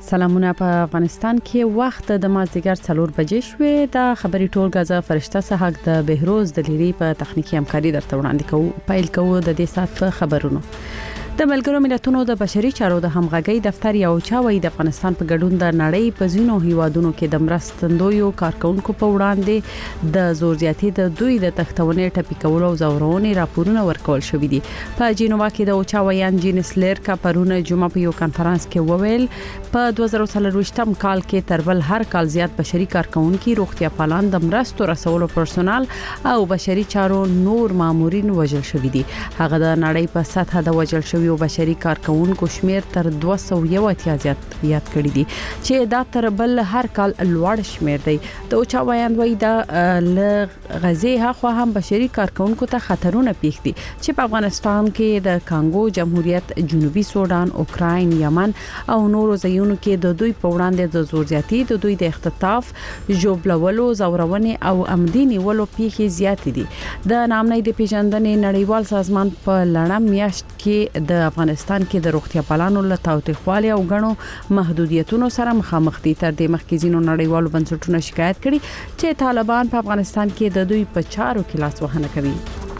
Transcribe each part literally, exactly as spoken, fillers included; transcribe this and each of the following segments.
سلامونه په افغانستان کې وخت د مازدیګر څلور بجې شوې د خبري ټولګه ز فرشته صحاک د بهروز د لیری په تخنیکی همکاري درته وړاندې کوو. پیل کوو د دې سات په خبرونو. د ملګرو ملتونو د بشري چارو د همغږي دفتر یو چاوي د افغانستان په ګډون د نړۍ په ځینو هیوادونو کې د مرستندویو کارکونکو په وړاندې د زور زیاتي د دوی د تختونې ټپي کولو او زورونې راپورونه ورکول شوې دي. په جنوبا کې د اوچاویان جینس لیر کا پرونه جمعه په یو کانفرنس کې وویل په دوه زره څلرويشتم کال کې تربل هر کال زیات بشري کارکونکو روغتیا پالان د مرستو رسولو پرسونل او بشري چارو نور مامورین وژل شوې دي. هغه د نړۍ په سطح د وژل شوی یو بشري کارکونکو شمیر تر دوه سوه یو اتیا زیات یاد کړی دي چې دا تر بل هر کال لوړ شمیر دی. د اوچاویان وای دا ل غزه هغه هم بشري کارکونکو ته خطرونه پیښ دي چې په افغانستان کې د کانګو جمهوریت، جنوبي سودان، اوکراین، یمن او نورو ځایونو کې د دوی په وړاندې د زور زیاتی د دوی د اختطاف، جوړولو، زورونې او امدینی ولو پیښې زیات دي. د نامنۍ د پیژندنې نړیوال سازمان په لړم میاشت کې د افغانستان کې د روغتیا پالانو له تاوتریخوالي او غنو محدودیتونو سره مخامخ دي. تر دې مخکې ځینو نړیوالو بنسټونو شکایت کړي چې طالبان په افغانستان کې د دوی په چارو کې لاس وهنه کوي.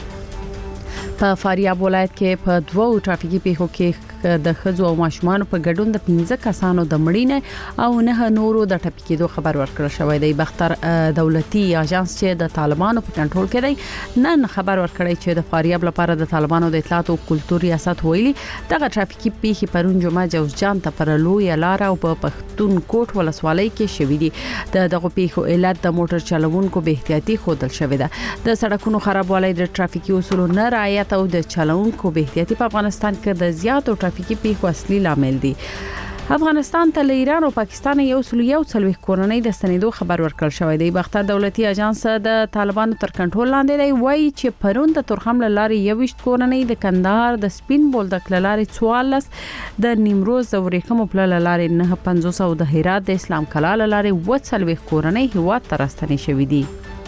په فاریاب ولایت کې په دوو ټرافیکي پیښو کې د خزو او ماشومان په ګډون د پنځه کسانو د مړینې او نه نورو د ټپي کېدو خبر ورکړل شوی دی. بختر دولتي اژانس چې د طالبانو په کنټرول کې دی نن خبر ورکړی چې د فاریاب لپاره د طالبانو د اطلاعات او کلتور ریاست ویلي دغه ټرافیکي پیښې پرون جمعه جوزجان ته پر لوی لار او په پښتونکوټ ولسوالۍ کې شوې دي. د دغه پیښو علت د موټر چلوونکو به احتیاطي خودل شوې ده. د سړکونو خرابوالی، د ټرافیکي اصولو نه رعایت او د چلوونکو به احتیاطي په افغانستان کې د زیاتو ټرافیکي پیښو اصلي لامل دي. افغانستان ته له ایران او پاکستان یو سل یو څلوي کورنۍ د ستنېدو خبر ورکړل شوی دی. بختر دولتي اژانس د طالبانو تر کنټرول لاندې دی. وایي چې پرون د تورخم لارې یو ویشت کورنۍ د کندهار د سپین بولدک لارې څوارلس د نیمروز د ورېخم په لارې نه پنځوس او د هرات د اسلام کلا لارې و څلوي کورنۍ هیواد ته راستنې شوې دي.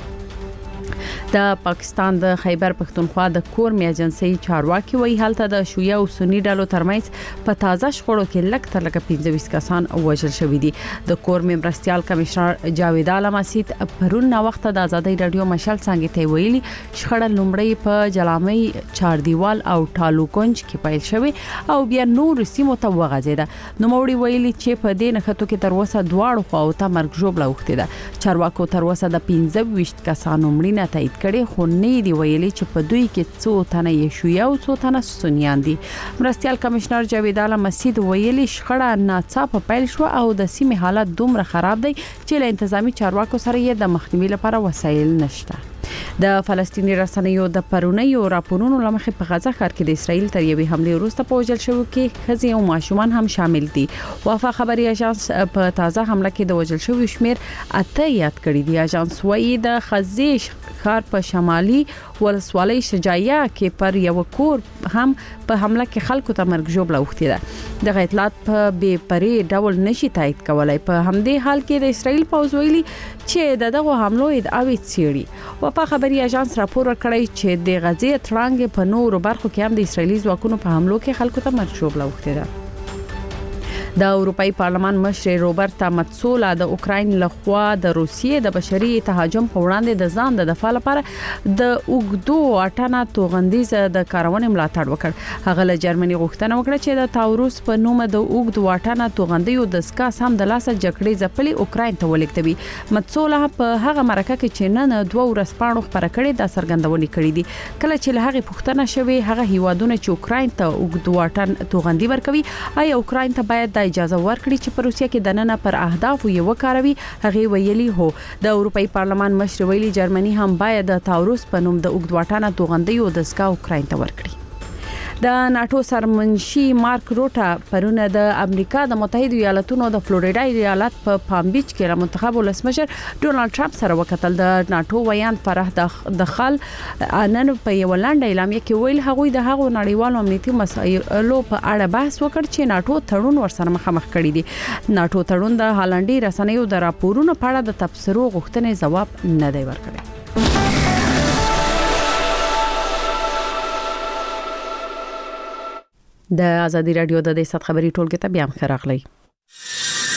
د پاکستان د خیبر پښتونخوا د کورمي ایجنسی چارواکي وایي هلته د شیعه او سنی ډلو ترمنځ په تازه شخړو کې لږ تر لږه پنځه ویشت کسان وژل شوي دي. د کورمي مرستيال کمشنر جاوید عالم اسید پرون نا وخت د ازادي رادیو مشال څنګه ته ویلي شخړه لومړی په جلامي چاردیوال او ټالو کونج کې پیل شوه او بیا نور سیمو ته وغځیده. نو موري ویلي چې په دې نخټو کې تر وسه دواړو خواو ته مرګ جوړه وخته ده. چارواکو تر وسه د پنځه ویشت کسانو مړینه تایید کړي خو نه دی ویلي چې په دوی کې څو تنه یې شیعه او څو تنه سنیان دي. مرستيال کمشنر جاوید عالم مسید ویلي شخړه ناڅاپه پیل شو او د سیمې حالت دومره خراب دی چې له انتظامی چارواکو سره یې د مخنیوي لپاره وسایل نشته. د فلسطینی رسنیو د پرونیو راپورونو لمخې په غزه ښار کې د اسرایل تر یوې حمله وروسته په وژل شوو کې خزي او ماشومان هم شامل دي. وفا خبري اژانس په تازه حمله کې د وژل شوو شمیر اته یاد کړی دی. اژانس وايي د خزي ښار په شمالي ولسوالۍ شجاعیه کې پر یو کور هم په حمله کې خلکو ته مرګ جوړه وخته ده. د اطلاعات په بے پرې ډول نشي تایید کولای. په همدې حال کې د اسرایل پوځ ویلي چې دغه حملو ادعاوې څېړي. وفا خبري اژانس راپور ورکړی چې د غزې ترانګ په نورو برخو کې هم د اسرایلی ځواکونو په حملو کې خلکو ته مرګ جوړه وخته ده. د اروپאי پارلمان مشر روبرتا متسولا د اوکراین لخوا د روسیې د بشري تهاجم په وړاندې د ځان د دفاع لپاره د اوګدو اټانا توغندیز د کارونې ملاتړ وکړ. هغه له جرمني غوښتنه وکړه چې د تاوروس په نوم د اوګدو اټانا توغندیو د سکا سم د لاسه جګړې ځپلې اوکراین ته ولېږدوي. متسولا په هغه مرکه کې چې نن دوه ورځپاڼو خبره کړې د سرګندونې کړې دي. کله چې له هغه پوښتنه شوه هغه هیوادونه چې اوکراین ته اوګدو اټانا توغندي ورکوي آیا اوکراین ته باید اجازه ورکړي چې په روسیه کې د نن پر اهدافو یو کاروي. هغه ویلي هو د اروپאי پارلمان مشر ویلي جرمني هم باید د تاوروس په نوم د اوګدواټانا توغندیو د سکا اوکراین ته ورکړي. د ناتو سرمنشي مارک روټا پرونه د امریکا د متحده ایالاتونو د فلوریدا ایالت په پام بیچ کې له منتخب ولسمشر ډونالد ټرمپ سره وکتل. د ناتو ویان فرح د خل نن په یو لاندې اعلامیه کې ویل هغوی د هغو نړیوالو امنیتي مسایلو په اړه بحث وکړ چې ناتو تړون ورسره مخامخ کړی دی. ناتو تړون د هالندي رسنیو د راپورونو په اړه د تبصرو غوښتنې جواب نه دی ورکړی. د ازادي رادیو د دې سات خبري ټولګه ته بیا هم خراغلی.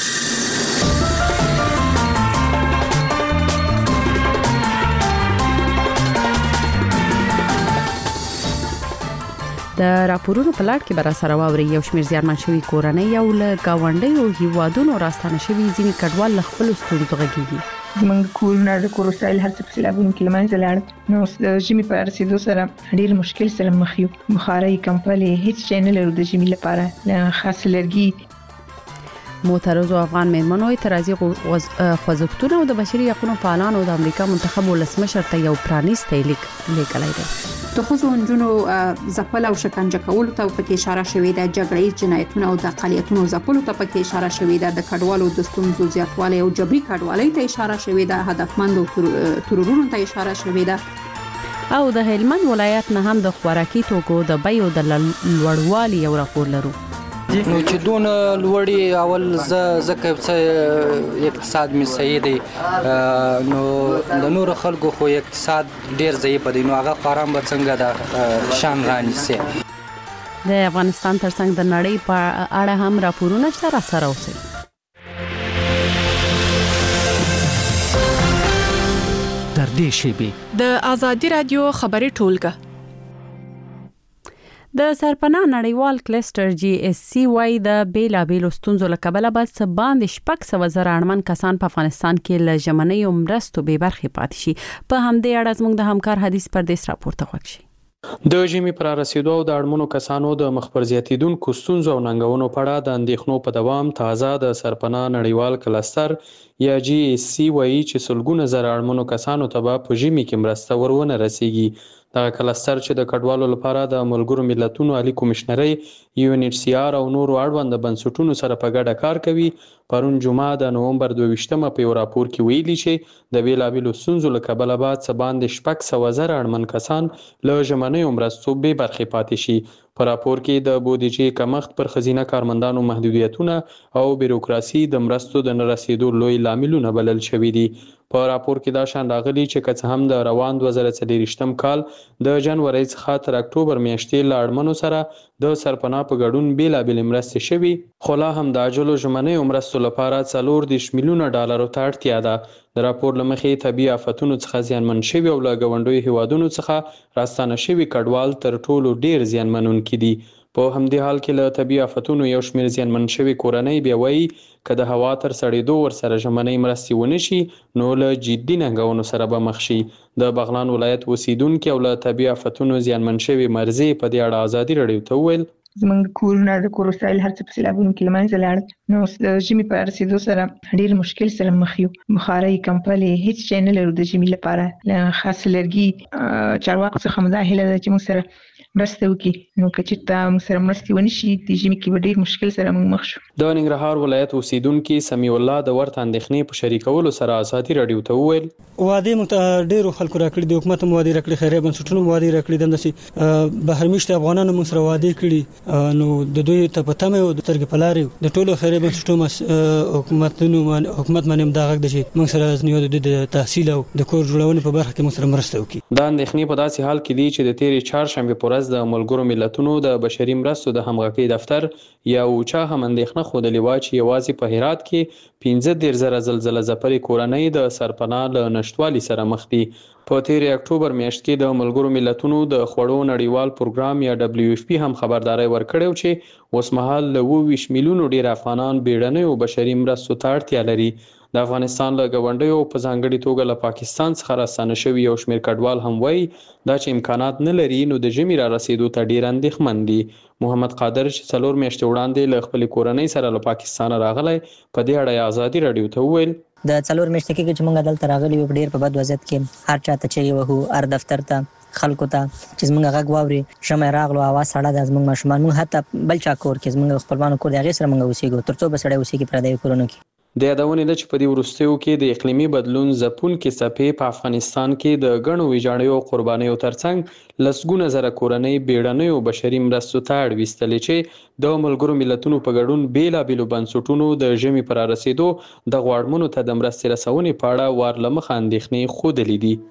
د راپورونو په لړ کې به را سره واوري یو شمېر زیانمن شوي کورنۍ او له گاونډیو هیوادونو راستانه شوي ځینې کډوال له خپلو ستونزو غږیږي. زمونږ کورونه د کور وسایل هر څه په سیلابونو کې له منځه لاړل. نو د ژمي په رسېدو سره ډېر مشکل سره مخ یو. بخارۍ، کمپلې هیڅ شی نه لرو د ژمي لپاره، له خاص لرګي. معترضو افغان میرمنو اعتراضي خوځښتونه او د بشري حقوقو فعالانو د امریکا منتخب ولسمشر ته یو پرانیستی لیک لیکلی دی. د ښځو نجونو ځپل او شکنجه کولو ته پکې اشاره شوې ده، جګړه‌ییز جنایتونه او د اقلیتونو ځپلو ته پکې اشاره شوې ده، د کډوالو د ستونزو زیاتوالی او جبري کډوالۍ ته اشاره شوې ده، هدفمند ترورونو ته اشاره شوې ده. او د هلمند ولایت نه هم د خوراکي توکو د بیو د لوړوالي یو راپور لرو. نو چې دون لوړی اول زکه څه اقتصاد می صحیح دی، نو د نور خلکو خو اقتصاد ډیر ضعیف دی، نو هغه خارم به څنګه د شان رانی سي. د افغانستان ترڅنګ د نړۍ په اړه هم راپورونه شته، را سره اوسئ. در دې شیبه د آزادی رادیو خبري ټولګه د سرپناه نړیوال کلستر جی اس سی واي د بیلابېلو ستونزو له کبله بعد څه باندې شپږ سوه زره اړمن کسان په افغانستان کې له ژمنیو مرستو بې برخې پاتې شي. په همدې اړه زموږ د همکار حدیث پردیس راپور ته غوږ شي. د ژمي پر رسیدو او د اړمنو کسانو د مخبر زیاتیدونکو ستونزو او ننګونو په اړه د اندېښنو په دوام تازه د سرپناه نړیوال کلستر یا جی اس سی وايي چې سلګونه زره اړمنو کسانو ته په ژمي کې مرسته ورونه رسیږي. دغه کلستر چې د کډوالو لپاره د ملګرو ملتونو عالی کمشنري یو ان ایچ سی آر او نورو اړوند بنسټونو سره په ګډه کار کوي، پرون جمعه د نومبر دوه ویشتمه په یو راپور کې ویلي چې د بیلابېلو ستونزو له کبله بعد څه باندې شپږ سوه زره اړمن کسان له ژمنیو مرستو بې برخې پاتې شي. په راپور کې د بودیجې کمښت پر خزینه کارمندانو محدودیتونه او بیروکراسي د مرستو د نه رسیدو لوی لاملونه بلل شوي دي. په راپور کې دا شان راغلي چې که څه هم د روان دوه زره څلېرویشتم کال د جنورۍ څخه تر اکتوبر میاشتې له اړمنو سره د سرپناه په ګډون بیلابېلې مرستې شوي، خو لا هم د عاجلو ژمنیو مرستو لپاره څلور دېرش میلیونه ډالرو ته اړتیا ده. د راپور له مخې طبیعي آفتونو څخه زیانمن شوي او له ګاونډیو هیوادونو څخه راستانه شوي کډوال تر ټولو ډیر زیانمنونکي دي. په همدې حال کې له طبیعي آفتونو یو شمېر زیانمن شوي کورنۍ بیا وایي که د هوا تر سړېدو ورسره ژمنۍ مرستې ونه شي نو له جدي ننګونو سره به مخ شي. د بغلان ولایت اوسیدونکي او له طبیعي آفتونو زیانمن شوي مرزي په دې اړه ازادي راډیو ته وویل زمونږ کورونه د کور وسایل هر څه په سیلابونو کې له منځه لاړل. نو د ژمي په رسېدو سره ډېر مشکل سره مخ یو. بخارۍ، کمپلې هیڅ شی نه لرو د ژمي لپاره، له خاص لرګي. چارواکو څخه مو دا هیله ده چې موږ سره مرسته وکړي، نو که چېرته موږ سره مرستې ونه شي د ژمي کې به ډېر مشکل سره موږ مخ شو. د ننګرهار ولایت اوسیدونکي سمیع الله د ورته اندېښنې په شریکولو سره ازادي راډیو ته وویل وعدې موږ ته ډېرو خلکو راکړي دي، حکومت هم وعدې راکړي، خیریه بنسټونو هم وعدې راکړي، دمداسې بهرمېشته افغانانو موږ سره وعدې کړي، نو د دوی ته په تمه یو د سترګې په لارې د ټولو خیریه بنسټونو حکومتونو حکومت باندې هم دا غږ دی چې موږ سره ځنیو د دوی د تحصیل او د کور جوړونې په برخه کې موږ سره مرسته وکړي. دا اندېښنې په داسې حال کې دي چې د تېرې چهارشنبې په ورځ د ملګرو ملتونو د بشري مرستو د همغږۍ دفتر یا اوچا هم اندېښنه ښودلې وه چې یوازې په هرات کې پنځه دېرش زره زلزله ځپلې کورنۍ د سرپناه له نشتوالي سره مخ دي. په تېرې اکتوبر میاشت کې د ملګرو ملتونو د خوړو نړیوال پروګرام یا ډبلیو ایف پی هم خبرداری ورکړی چې اوسمهال له اووه ویشت میلیونو ډېر افغانان بیړنیو بشري مرستو ته اړتیا لري. د افغانستان له ګاونډیو په ځانګړي توګه له پاکستان څخه راستانه شوي یو شمېر کډوال هم وایي دا چې امکانات نه لري نو د ژمي را رسېدو ته ډېر اندېښمن دي. محمد قادر چې څلور میاشتې وړاندې له خپلې کورنۍ سره له پاکستانه راغلی په دې اړه یې ازادي راډیو ته وویل د څلور میاشتې کېږي چې موږ دلته راغلي یو ډېر په بد وضعیت کې، هر چاته چغې وهو، هر دفتر ته خلکو ته چې زموږ غږ واوري، ژمی راغلو هوا سړه ده، زموږ ماشومان موږ حتی بل چا کور کې زموږ خپلوانو کور د هغې سره موږ اوسېږو تر څو به سړی اوسېږي پردیو کورونو کې. د یادونې ده چې په دې وروستیو کې د اقلیمي بدلون ځپونکې څپې په افغانستان کې د ګڼو ویجاړیو او قربانیو ترڅنګ لسګونه زره کورنۍ بیړنیو بشري مرستو ته اړ ویستلې چې د ملګرو ملتونو په ګډون بېلابېلو بنسټونو د ژمي پر رسېدو دغو اړمنو ته د مرستې رسونې په اړه ور له مخه اندېښنې ښودلې دي.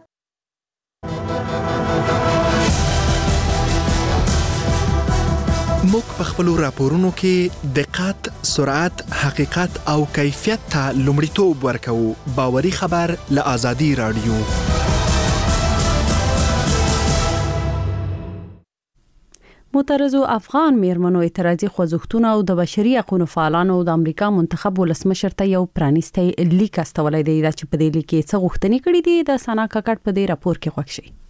موږ په خپلو راپورونو کې دقت، سرعت، حقیقت او کیفیت ته لومړیتوب ورکوو. باوري خبر له آزادي راډیو. معترضو افغان میرمنو اعتراضي خوځښتونه او د بشري حقوقو فعالانو د امریکا منتخب ولسمشر ته یو پرانیستی لیک استولای دی چې په دې لیک کې څه غوښتنې کړې دي د سنا کاکړ په دې راپور کې خوښ شي.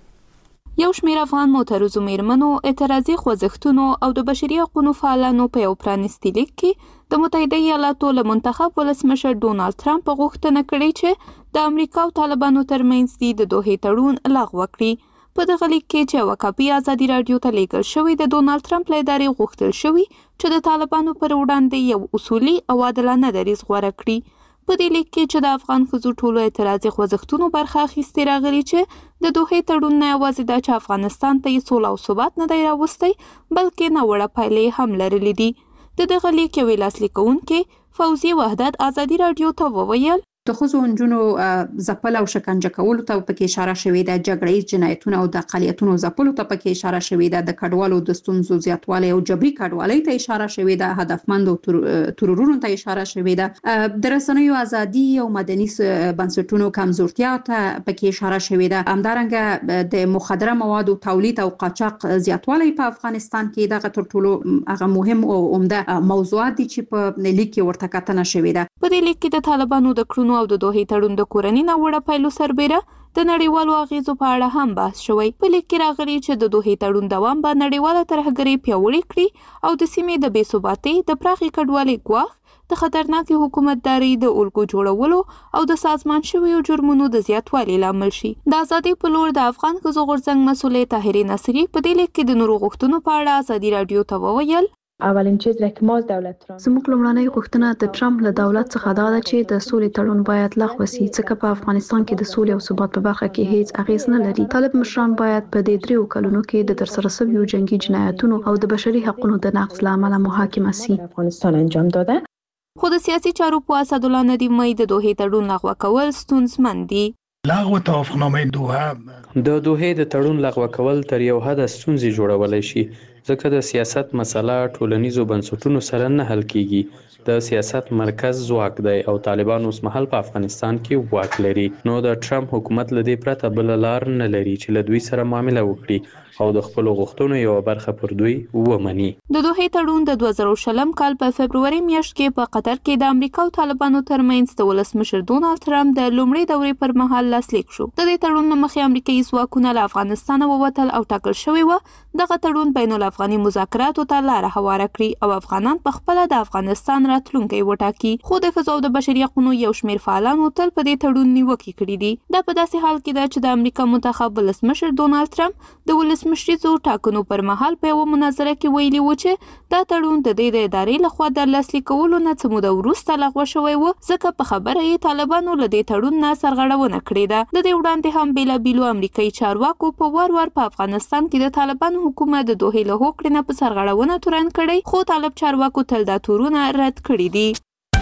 یو شمېر افغان معترضو میرمنو اعتراضي خوځښتونو او د بشري حقوقو فعالانو په یو پرانیستي لیک کې د متحده ایالاتو له منتخب ولسمشر ډونالد ټرمپ غوښتنه کړې چې د امریکا او طالبانو ترمنځ د دوحې تړون لغوه کړي. په دغه لیک کې چې یوه کاپي ازادي راډیو ته لیږل شوې د ډونالد ټرمپ له ادارې غوښتل شوي چې د طالبانو پر وړاندې یو اصولي او عادلانه دریځ غوره کړي. په دې لیک کې چې د افغان ښځو ټولو اعتراضي خوځښتونو برخه اخیستې راغلي چې د دوحې تړون نه یوازې دا چې افغانستان ته یې سوله او ثبات نه دی راوستی بلکې ناوړه پایلې هم لرلې دي. د دغه لیک یوې لاسلیک کوونکې فوزیه وحدت ازادي راډیو ته وویل د ښځو نجونو ځپل او شکنجه کولو ته پکې اشاره شوې ده، جګړه ییز جنایتونه او د اقلیتونو ځپلو ته پکې اشاره شوې ده، د کډوالو د ستونزو زیاتوالی او جبري کډوالۍ ته اشاره شوې ده، هدفمند او ترورونو ته اشاره شوې ده، د رسنیو ازادي او مدني بنسټونو کمزورتیا ته پکې اشاره شوې ده. همدارنګه د مخدره موادو تولید او قاچاق زیاتوالی په افغانستان کې دغه تر ټولو هغه مهم او عمده موضوعات دي چې په لیک کې ورته کتنه شوې ده. په دې لیک کې د طالبانو د کړنو او د دوحې تړون د کورنۍ ناوړه پایلو سربیره د نړیوالو اغیزو په اړه هم بحث شوی. په لیک کې راغلي چې د دوحې تړون دوام به نړیواله ترهګري پیاوړې کړي او د سیمې د بې ثباتۍ، د پراخې کډوالۍ ګواښ، د خطرناکې حکومتداري د الګو جوړولو او د سازمان شویو جرمونو د زیاتوالي لامل شي. د ازادي په لور د افغان ښځو غورځنګ مسولې طاهرې نصري په دې لیک کې د نورو غوښتنو په اړه ازادي راډیو ته وویل اولین چیز را که ما از دولت ترامپ زموږ لومړنۍ غوښتنه د ټرمپ له دولت څخه دا ده چې د سولې تړون باید لغوه شي، ځکه په افغانستان کې د سولې او ثبات په برخه کې هیڅ اغیز نه لري. طالب مشران باید په دې دریو کلونو کې د ترسره شویو جنگي جنایتونو او د بشري حقوقو د نقض له امله محاکمه شي. افغانستان انجام داده. خو د سیاسي چارو په اسدالله ندیمي د دوحې تړون لغوه کول ستونزمن دي. لغوه توافقنامه دوحه د دوحې د تړون لغوه کول تر یو حده ستونزې جوړولای شي، ځکه د سیاست مسله ټولنیزو بنسټونو سره نه حل کیږي. د سیاست مرکز ځواک دی او طالبان اوس مهال په افغانستان کې واک لري، نو د ټرمپ حکومت له دې پرته بل لار نه لري چې له دوی سره معامله وکړي او د خپل غوښتنو یو برخه پر دوی ومني. د دوحې تړون د دوه زره شلم کال په فبروري میاشت کې په قطر کې د امریکا او طالبانو ترمنځ د ولسمشر ډونالد ټرمپ د لومړۍ دورې پر مهال لاسلیک شو. د دې تړون مخې امریکایي ځواکونه له افغانستان ووتل او ټاکل شوی و دغه تړون بین الافغاني مذاکراتو ته لار هواره کړي او افغانان په خپل د افغانستان راتلونکی وټاکي. خو د ښځو او د بشري حقوقو یو شمېر فعالانو تل په دې تړون نیوکې کړې دي. دا په داسې حال کې ده چې د امریکا منتخب ولسمشر ډونالد ټرمپ د ولسمشریزو ټاکنو پر مهال په یوه مناظره کې ویلي و چې دا تړون د دې د ادارې لخوا د لاسلیک کولو نه څه موده وروسته لغوه شوی و، ځکه په خبره یې طالبانو له دې تړون نه سرغړونه کړې ده. د دې وړاندې هم بېلابېلو امریکایي چارواکو په وار وار په افغانستان کې د طالبانو حکومت د دوحې له هوکړې نه په سرغړونه تورن کړی، خو طالب چارواکو تل دا تورونه رد کړي دي.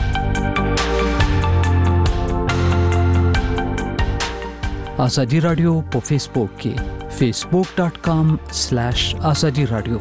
ازادي رادیو په فیسبوک کې facebook dot com slash azadi radio.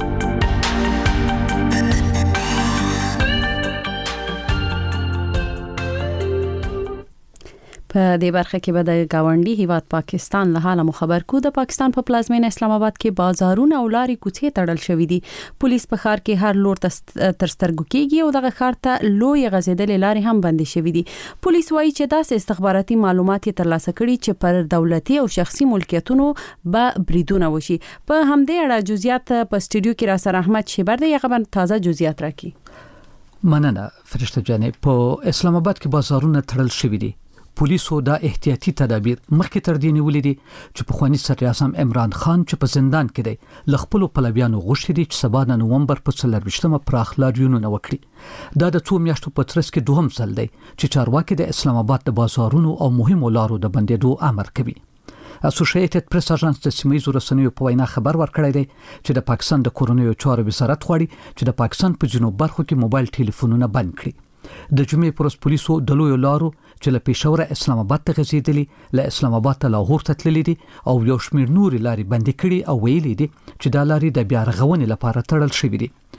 په دې برخه کې به د گاونډي هیواد پاکستان له حاله خبر کو. د پاکستان په پلازمینه اسلام آباد کې بازارونه او لارې کوڅې تړل شوې دي. پولیس په ښار کې هر لور تر سترګو کېږي او دغه ښار ته لوی غزیدلې لارې هم بندې شوې دي. پولیس وایي چې داسې استخباراتي معلومات یې ترلاسه کړي چې پر دولتي او شخصي ملکیتونو به بریدونه وشي. په همدې اړه جزئیات په سټوډیو کې را سره احمد شیبر دی، هغه تازه جزئیات راکړي. مننه فرشته جانې. په اسلام آباد کې بازارونه تړل شوې دي. پولیسو دا احتیاطي تدابیر مخکې تر دې نیولې دي چې پخوانی صدر اعظم عمران خان چې په زندان کې دی له خپلو پلویانو غوښتي دي چې سبا د نومبر په څلرویشتمه پراخ لاریونونه وکړي. دا د څو میاشتو په ترڅ کې دوهم ځل دی چې چارواکي د اسلام آباد د بازارونو او مهمو لارو د بندېدو امر کوي. اسوسییټډ پریس اژانس د سیمایي رسنیو په وینا خبر ورکړی دی چې د پاکستان د کورونیو چارو وزارت غواړي چې د پاکستان په جنوب برخو کې موبایل ټلیفونونه بند کړي. د جمعې پر ورځ پولیسو د لویو لارو چې له پېښور اسلام آباد ته غځېدلې له اسلام آباد ته لاهور ته تللې دي او یو شمېر نورې لارې بندې کړي او ویلي دي چې دا لارې د بیا رغونې لپاره تړل شوې دي.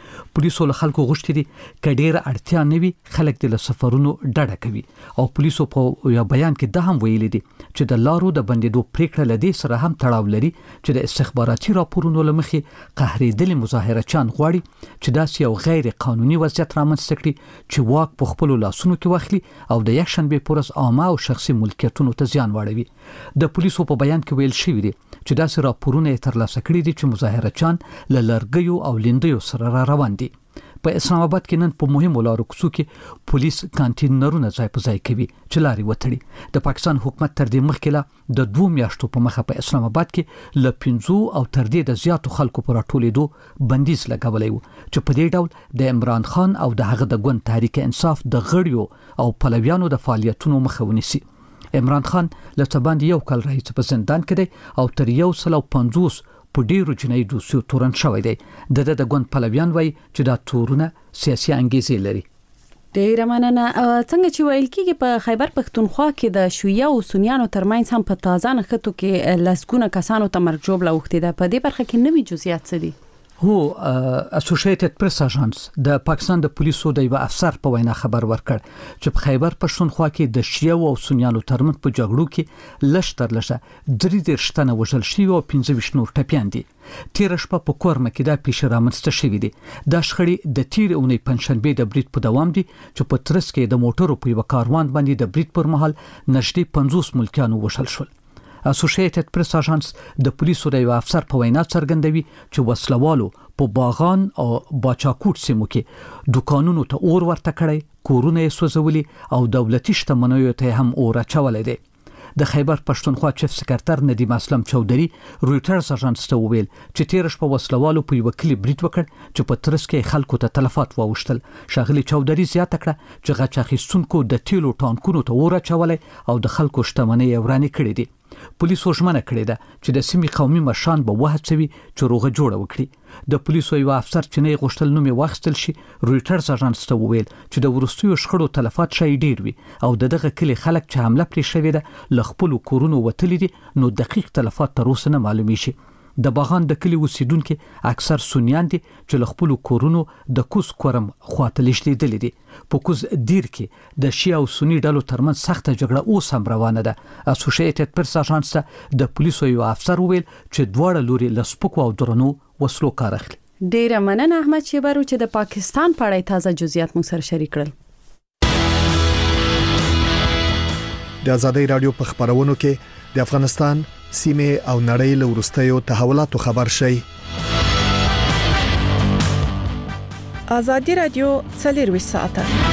پولیسو له خلکو غوښتي دي کډیر اړتیا نه وي خلک د سفرونو ډډه کوي او پولیسو په یو بیان کې د هم ویلي دي چې د لارو د بندیدو پریکړه لدی سره هم تړاو لري چې د استخباراتي راپورونو لمخې قهرېدلي مظاهرچیان غواړي چې داسې یو غیر قانوني وضعیت رامنځته کړي چې واک په خپل لاسونو کې واخلي او د یکشنبه پورس عامه او شخصي ملکیتونو ته زیان واړوي د پولیسو په بیان کې ویل شوی دی چې داسې راپورونه ترلاسه کړي دي چې مظاهرچیان له لرګیو او لیندیو سره را روان دي په اسلام آباد کې نن په مهمو لارو کوڅو کې پولیس کانټینرونه ځای په ځای کوي چې لارې وتړي د پاکستان حکومت تر دې مخکې لا د دوه میاشتو په مخه په اسلام آباد کې ل پنځو او تر دې د زیاتو خلکو پر ټولېدو بندیز لګولې و چې په دې ډول د عمران خان او د هغه د ګوند تحریک انصاف د غړیو او پلویانو د فعالیتونو مخه ونیسي عمران خان له تباندې یو کال راهیسې په زندان کې دی او تر یو سل او پنځوس په ډیرو جنایي دوسیو تورن شوی دی د د ګوند پلویان وایي چې دا تورونه سیاسي انګیزې لري ډیره مننه څنګه چې ویل کېږي په خیبر پښتونخوا کې د شیعه او سنیانو ترمنځ هم په تازه نښتو کې لسګونه کسانو ته مرګ ژوبله اوښتې ده په دې برخه کې نوي جزئیات څه دي هو اسوسییټډ پریس اژانس د پاکستان د پولیسو د یو افسر په وینا خبر ورکړ چې په خیبر پښتونخوا کې د شیعه او سنیانو ترمنځ په جګړو کې لږ تر لږه درې دېرش تنه وژل شوي او پنځه ویشت نور ټپیان دي تیر شپه په کورمه کې دا پیښه رامنځته شوې دي دا شخړې د تیر اونۍ پنځشنبه د برید په دوام دي چې په ترڅ کې د موټرو په یو کاروان باندې د برید پر مهال نږدې پنځوس ملکیانو وژل شول اسوسییټډ پریس اژانس د پولیسو د یو افسر په وینا څرګندوي چې وسلوالو په باغان او باچاکوټ سیمو کې دکانونو ته اور ورته کړی کورونه یې سوځولي او دولتي شتمنیو ته هم اور اچولی دی د خیبر پښتونخوا چیف سکرټر ندیم اسلم چودري رويټرز اژانس ته ویل چې تیر شپه وسلوالو په یو کلی برید وکړ چې په ترڅ کې خلکو ته تلفات واوښتل شاغلي چودري زیاته کړه چې غچ اخیستونکو د تیلو ټانکونو ته اور اچولی او د خلکو شتمنۍ ورانې کړې دي پولیسو ژمنه کړې ده چې د سیمې قومي مشران به وهڅوي چې روغه جوړه وکړي د پولیسو یو افسر چې نه غوښتل نوم یې واخیستل شي رويټرز اژانس ته وویل چې د وروستیو شخړو تلفات شي ډیر وي او د دغه کلی خلک چې حمله پرې شوې ده له خپلو کورونو وتلي دي نو دقیق تلفات تر اوسه نه معلومي شي د باغان د کلی اوسیدونکو اکثر سنیان دي چې له خپل کورونو د کوس کورم خواته لشتېدل دي په کوز دیر کې د شیعه او سنی ډلو ترمنځ سخته جګړه اوس هم روانه ده اسوسییټډ پریس اژانس د پولیسو یو افسر ویل چې دواړه لوري له سپکو او درنو وسلو کار اخلي ډیره مننه احمد شیبرو چې د پاکستان په اړه تازه جزئیات مو سره شریک کړل د آزادۍ رادیو په خبرونو کې د افغانستان سیمه او نړۍ له ورستیو تحولاتو خبر شي آزادۍ رادیو څلور ساعته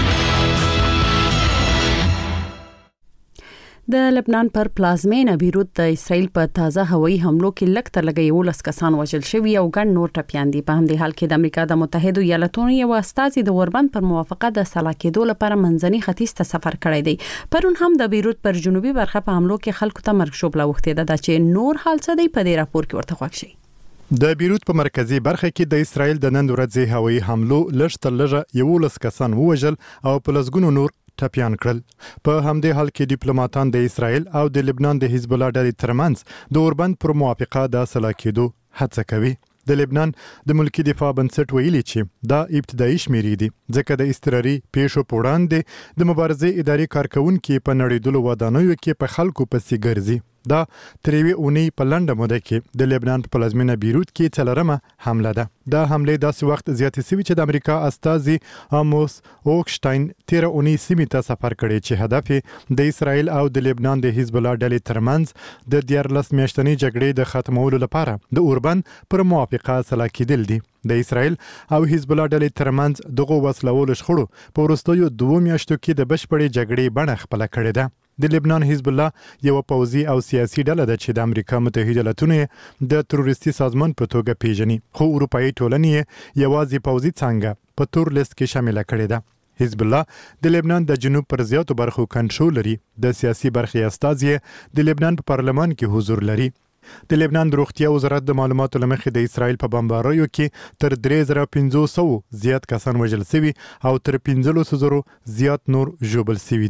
د لبنان پر پلازمینه بیروت د اسرائیل په تازه هوایي حملو کې لږ تر لږه یو لس کسان وژل شوي او ګڼ نور ټپیان دي په همدې حال کې د امریکا د متحده ایالاتونو یو استازي د اوربند پر موافقه د سلا کېدو لپاره منځني ختیځ ته سفر کړی دی پرون هم د بیروت پر جنوبي برخه په حملو کې خلکو ته مرګ ژوبله اوښتې ده چې نور حال څه دی په دې راپور کې ورته خوښ شي د بیروت په مرکزی برخه کې د اسرائیل د نن ورځې هوایي حملو لږ تر لږه یو لس کسان وژل او په لسګونو نور ټپیان کړل په همدې حال کې ډیپلوماټان د اسرائیل او د لبنان د حزب الله ډلې ترمنځ د اوربند پر موافقه د سلا کېدو هڅه کوي د لبنان د ملکی دفاع بنسټ ویلي چې دا ابتدایي شمیرې دي ځکه د استراري پیښو په وړاندې د مبارزې اداري کارکونکو په نړیدلو ودانیو کې په خلکو پسې ګرځي دا تریوي اونۍ په لنډه موده کې د لبنان په پلازمینه بیروت کې څلورمه حمله ده دا حمله داسې وخت زیاتې شوې چې د امریکا استازي اموس اوکشتاین تیر اونۍ سیمې ته سفر کړی چې هدف د اسرائیل او د لبنان د حزب الله ډلې ترمنځ د دیارلس میاشتنۍ جګړې د ختمولو لپاره د اوربند پر موافقه سلا کېدل دي د اسرائیل او حزب الله ډلې ترمنځ دغه وسلوال شخړو په وروستیو دوه میاشتو کې د بشپړې جګړې بڼه خپل کړې ده د لبنان حزب الله یو پوځي او سیاسي ډله ده چې د امریکا متحده ایالاتونو د تروریستي سازمان په توګه پیژني خو اروپאי ټولنې یوازې پوځي څنګه په تور لیست کې شامل کړي ده حزب الله د لبنان د جنوب پر زیاتو برخو کنټرول لري د سیاسي برخې استازي د لبنان په پارلمان کې حضور لري د لبنان د روغتیا وزارت د معلوماتو لمخې د اسرائیل په بمباریو کې تر درې زره پنځوس سوه زیات کسان وژل شوي او تر پنځلس زره زیات نور ژوبل شوي دي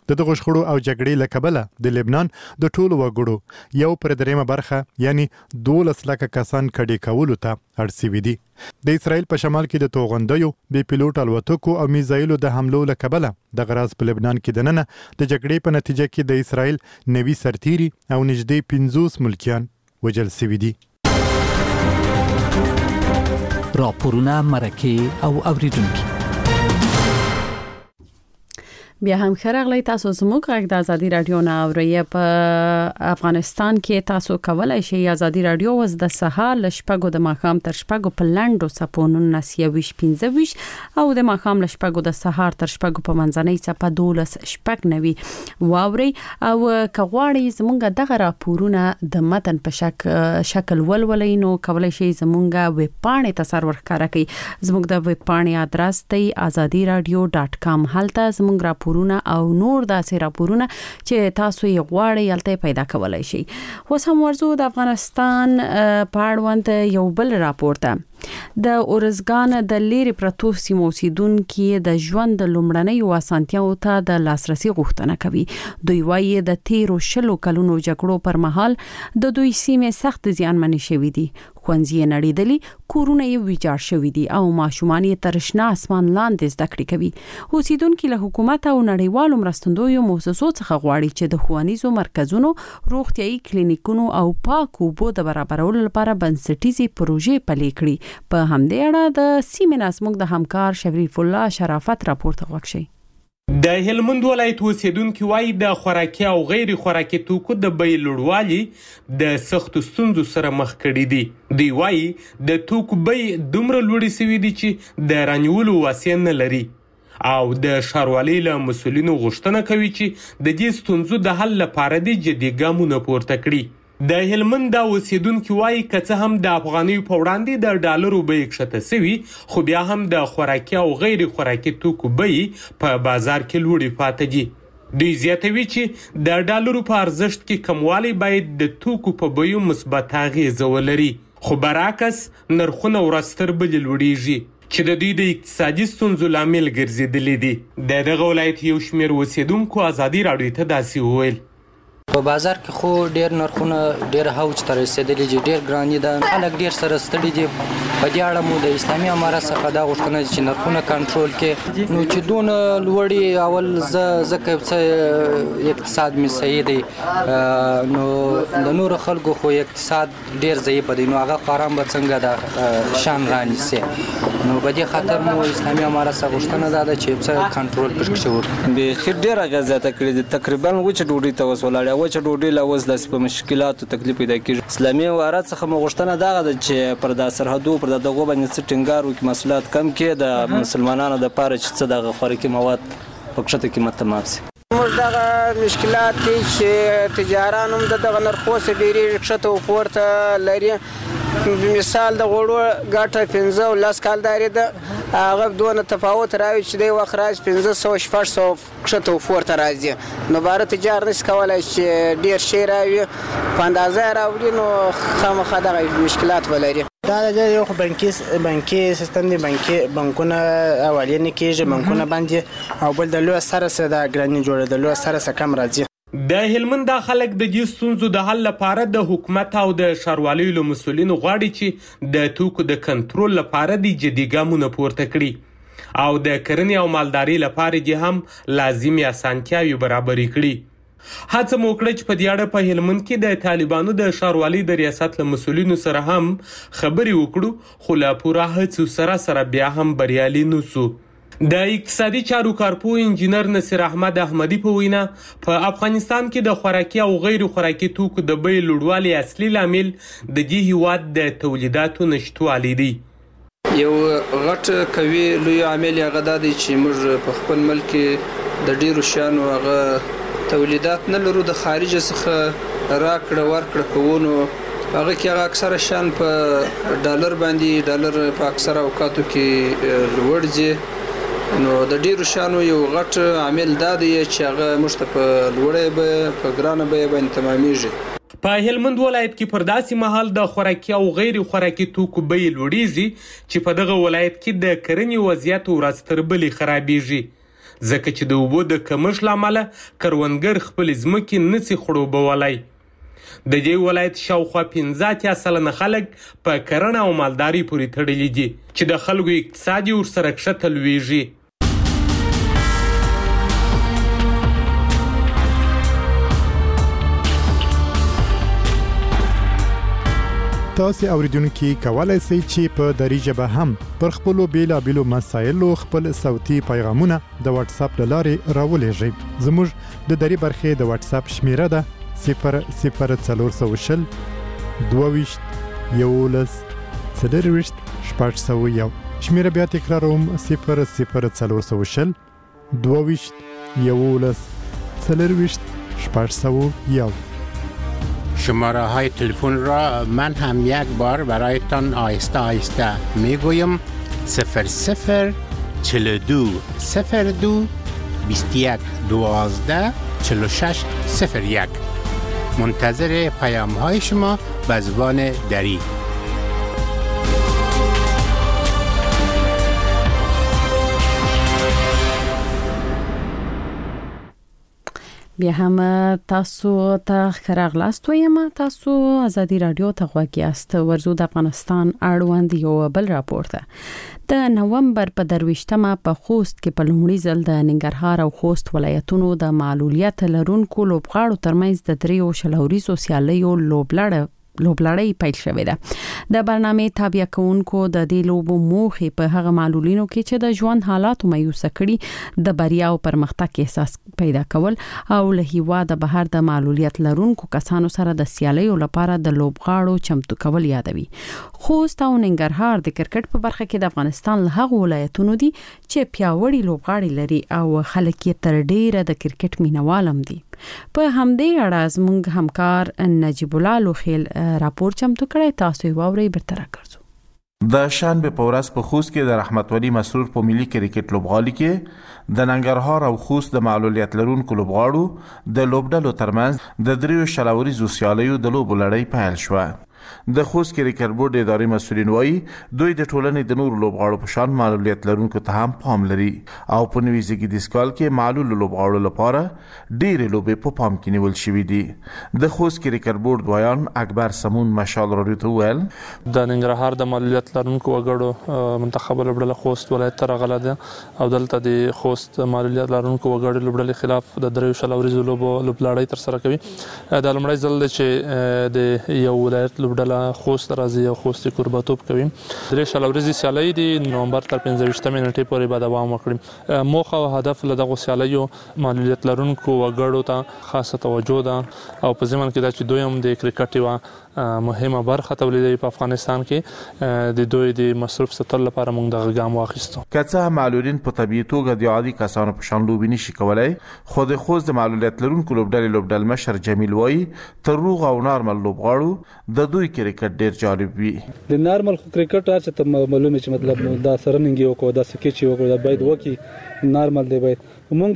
د دغه شخړو او جګړې له کبله د لبنان د ټولو وګړو یو پر دریمه برخه یعنی دولس لکه کسان کډې کولو ته اړ شوي دي. د اسرائیل په شمال کې د توغندیو بې پیلوټ الوتکو او میزایلو د حملو له کبله د غراز په لبنان کې دننه د جګړې په نتیجه کې د اسرائیل نوي سرتیري او نږدې پنځوس ملکیان وژل شوي دي. راپورونه مرکه او اوریدونکو بیا هم خرغلی تاسو زموږ غږ د ازادي رادیو نه اورئ. په افغانستان کې تاسو کولای شئ ازادي رادیو وز د سهار ل شپږو د ماښام تر شپږو په لاندو سپونو نسیويش پنځويش او د ماښام ل شپږو د سهار تر شپږو په منځنۍ سپه دولس شپږ نوي واوري. او کغواړي زموږ دغه راپورونه د متن په شک شکل ولولئ نو کولای شئ زموږ ویب پاڼې ته سر ورخاره کړئ. زموږ د ویب پاڼې ادرس دی azadi radio dot com. هلته زموږ راپورونه او نور داسې راپورونه چې تاسو یې غواړئ هلته پیدا کولای شئ. اوس هم ورزو د افغانستان په اړوند یو بل راپور ته. د اورزګان د لیری پرتو سیمو اوسیدونکو د ژوند لومړنۍ اسانتیاو ته د لاسرسي غوښتنه کوي. دوی وايي د تیرو شلو کلونو جګړو پر مهال د دوی سیمې سخت زیانمنې شوې دي. خوندې نړیدلې کورونه یې ویجاړ شوې دي او ماشومان یې تر شنه اسمان لاندې زده کړې کوي. اوسیدونکو له حکومت او نړیوالو مرستندویو مؤسسو څخه غواړي چې د ښوونیزو مرکزونو، روغتيایي کلینیکونو او پاکو اوبو د برابرولو لپاره بنسټیزي پروژې پلي کړي. په همدې اړه د سیمې ناسموږ د همکار شریف الله شرافت راپورته وکړي. د هلمند ولایت اوسیدونکو وايي د خوراکي او غیر خوراکي توکو د بیې لوړوالي د سختو ستونزو سره مخ کړي دي. دوی وايي د توکو بیې دومره لوړې شوي دي چې د رانیولو وسیله نه لري او د ښاروالۍ له مسؤلینو غوښتنه کوي چې د دې ستونزو د حل لپاره د جدي ګامونه پورته کړي. د هلمند د اوسیدونکو وايي که څه هم د افغانیو په وړاندې د ډالرو بیې کښته شوي خو بیا هم د خوراکي او غیر خوراکي توکو بیې په بازار کې لوړې پاتې دي. دوی زیاتوي چې د ډالرو په ارزښت کې کموالی باید د توکو په بیو مثبت اغیزه ولري، خو برعکس نرخونه ورځ تر بلې لوړیږي چې د دوی د اقتصادي ستونزو لامل ګرځېدلې دي. د دغه ولایت یو شمېر اوسیدونکو ازادي راډیو ته داسې وویل: په بازار کې خو ډیر نرخونه ډیر هوج تر رسیدلي دي، ډیر ګراني ده، خلک ډیر سره ستړي دي. په دې اړه مو د اسلامي امارت څخه دا غوښتنه چې نرخونه کنټرول کړي. نو چې دون لوړي اول ځکه چې اقتصاد می صحیح دی نو د نور خلکو خو اقتصاد ډیر ضعیف دی، نو هغه قرام به څنګه د شان رانیسي. نو په دې خاطر مو اسلامي امارت څخه غوښتنه ده چې څه کنټرول پکې وکړي. به خیر ډیر غزاته کړی تقریبا وچ ډوډۍ ته وسولاړه وچ ډوډۍ لا وز د په مشکلاتو تکلیف پیدا کیږي. اسلامي امارت څخه مو غوښتنه ده چې پر د سرحدو پر دغه باندې څټینګار وکړي، مسؤلیت کم کړي د مسلمانانو د پاره چې څه دغه خوراکي مواد په کښته قیمت تمام شي. موږ دغه مشکلات دي چې تجاران هم دغه نرخو سره ډېری کښته او پورته لري. مثال د غوړو ګټه پنځه او لس کالداري ده، هغه دونه تفاوت راوي چې د وخت راځي پنځه سوه شپږ سوه کښته او پورته راځي. نو باره تجار نشي کولای چې ډېر شی راوي په اندازه راوړي، نو خامخا دغه مشکلات ولري. دا د یو بانکي بانکي سیستم دی، بانکي بانکونه اولین کېږي بانکونه باندې او بل د لوی سره سره د ګرانی جوړه د لوی سره سره کم راځي. د هلمند خلک د دې ستونزو د حل لپاره د حکومت او د ښاروالۍ له مسؤلینو غواړي چې د توکو د کنټرول لپاره د جدي ګامونه پورته کړي او د کرنې او مالدارۍ لپاره د هم لازمي اسانتیاوي برابرې کړي. هڅه مو وکړه چې په دې اړه په هلمند کې د طالبانو د ښاروالۍ د ریاست له مسؤلینو سره هم خبرې وکړو، خو لا پوره هڅو سره سره بیا هم بریالي نه سو. د اقتصادي چارو کارپو انجینر نصیر احمد احمدی په وینا په افغانستان کې د خوراکي او غیر خوراکي توکو د بیې لوړوالي اصلي لامل د دې هیواد د تولیداتو نشتوالی دی. یو غټ کوي لوی عامل هغه دا دی چې موږ په خپل ملک د ډیرو شیانو هغه تولیدات نه لرو، د خارج څخه راکړه ورکړه کوونو هغه کې هغه اکثره شان په ډالر باندې ډالر په اکثره اوقاتو کې لوړ ځي. نو د ډیرو شانو یو غټ عامل دا دی چې هغه موږ ته په لوړې به په ګرانه به باندې تمامېږي. په هلمند ولایت کې پر داسې مهال د خوراکي او غیر خوراکي توکو بیې لوړیږي چې په دغه ولایت کې د کرنې وضعیت ورځ تر بلې خرابېږي. ځکه چې د اوبو د کمښت له امله کروندګر خپلې ځمکې نسي خړوبولی. د دې ولایت شاوخوا پنځه اتیا سلنه خلک په کرنه او مالداري پورې تړلي دي چې د خلکو اقتصاد یې ورسره کښته لویږي. تاسو اوریدونکو کولای شئ چې په دری ژبه هم پر خپل بیلابېلو مسایلو خپل صوتي پیغامونه د واتس اپ لارې راولېږئ. زموږ د دری برخې د واتس اپ شمیره ده صفر صفر څلور سوه شل دوه ویشت یولس څلور ویشت شپږ سوه یو. شمیره بیا تکراروم صفر صفر څلور سوه شل دوه ویشت یولس څلور ویشت شپږ سوه یو. شماره های تلفن را من هم یک بار برایتان آهسته آهسته می گویم صفر صفر چهل و دو صفر دو بیست و یک دوازده چهل و شش صفر یک. منتظر پیام های شما به زبان دری. بیا هم تاسو ته خراغلاست ویم. تاسو ازادي رادیو ته غواړئ است ورزو د افغانستان اړوند یو بل راپور ده. د نومبر په درويشتمه په خوست کې په لومړي ځل د ننګرهار او خوست ولایتونو د معلولیت لرونکو لوبغاړو ترمنځ د دریو شلوريزو سیالیو لوبلړ لوبلړۍ پیل شوې ده. د برنامه تابع کونکو د دې لوبو موخه په هغه معلولینو کې چې د ژوند حالاتو مایوس کړي د بریا او پرمختګ احساس پیدا کول او له هیواده بهر د معلولیت لرونکو کسانو سره د سیالیو لپاره د لوبغاړو چمتو کول یادوي. خوست او ننګرهار د کرکټ په برخه کې د افغانستان له هغو ولایتونو دي چې پیاوړي لوبغاړي لري او خلک یې تر ډیره د کرکټ مینوالم دي. په همدې اړه زموږ همکار نجیب الله لوخیل راپور چمتو کړی. تاسو یې واورئ برتره کړو. د شنبه په ورځ په خوست کې د رحمت ولی مسرور په ملي کرکټ لوبغالي کې د ننګرهار او خوست د معلولیت لرونکو لوبغاړو د لوبډلو ترمنځ د دریو شلوريزو سیالیو د لوبو لړۍ پیل شوه. د خوست کرکټ بورډ اداري مسؤلین وایي دوی د ټولنې د نورو لوبغاړو په شان معلولیت لرونکو ته هم پام لري او په نوي زیږدیز کال کې معلول لوبغاړو لپاره ډېرې لوبې په پام کې نیول شوې دي. د خوست کرکټ بورډ وایان اکبر سمون مشال راډیو ته ویل د ننګرهار د معلولیت لرونکو وګړو منتخب لوبډله خوست ولایت ته راغله ده او دلته د خوست معلولیت لرونکو وګړو لوبډلې خلاف د دریو شلوريزو لوبو لوبلړۍ تر سره کوي. د لومړي ځل چې د یو ولایت لوبډله خوست راځي او خوست کورباتوب کوي. درې شلوريزي سیالۍ د نومبر تر پنځه ویشتمې نیټې پورې به دوام وکړي. موخه او هدف له دغه سیالیو معلولیت لرونکو وګړو ته خاصه توجه ده او په ځمن کې دا چې دوی هم د کرکټ یو مهمه برخه تولیدوي په افغانستان کې د دوی د مصرف ستر لپاره موږ دغه ګام واخیستو. کڅه معلولین په طبيعي توګه د عادي کسانو په شان لوبي نشي کولای. خو د خوست د معلولیت لرونکو لوبډلې لوبډل مشر جمیل وایي تر روغ او نارمل لوبغاړو د دوی کرکټ ډیر جالب وي. د نارمل کرکټ هر څه ته معلومه چې مطلب دا سرننګ یو کو دا سکیچ یو کو دا باید وکی نارمل دی باید